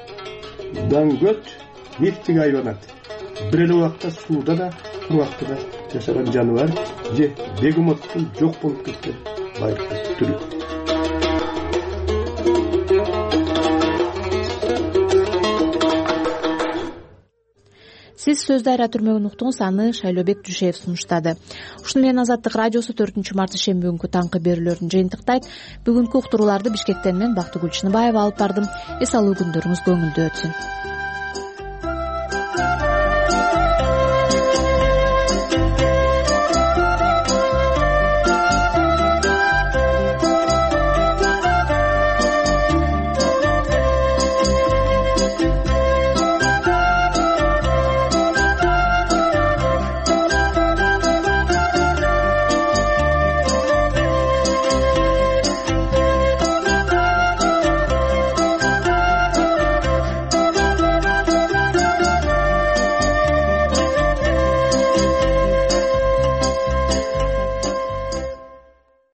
даңгөт, нефтик айбанат. Бир эле убакта сууда да, кургакта да жашаган жаныбар же бегемоттун жок болуп кеткен байыркы түрү. Сиз сөз дайра түрмөгүн уктуңуз, аны Шайлообек Дүйшеев сунуштады. Ушуну менен Азаттык радиосу 4-март ишемби күнкү таңкы берүүлөрүн жыйынтыктайт. Бүгүнкү уктурууларды Бишкектен мен Бактыгүл Чыныбаева алып бардым. Эс алуу күндөрүңүз көңүлдүү өтсүн.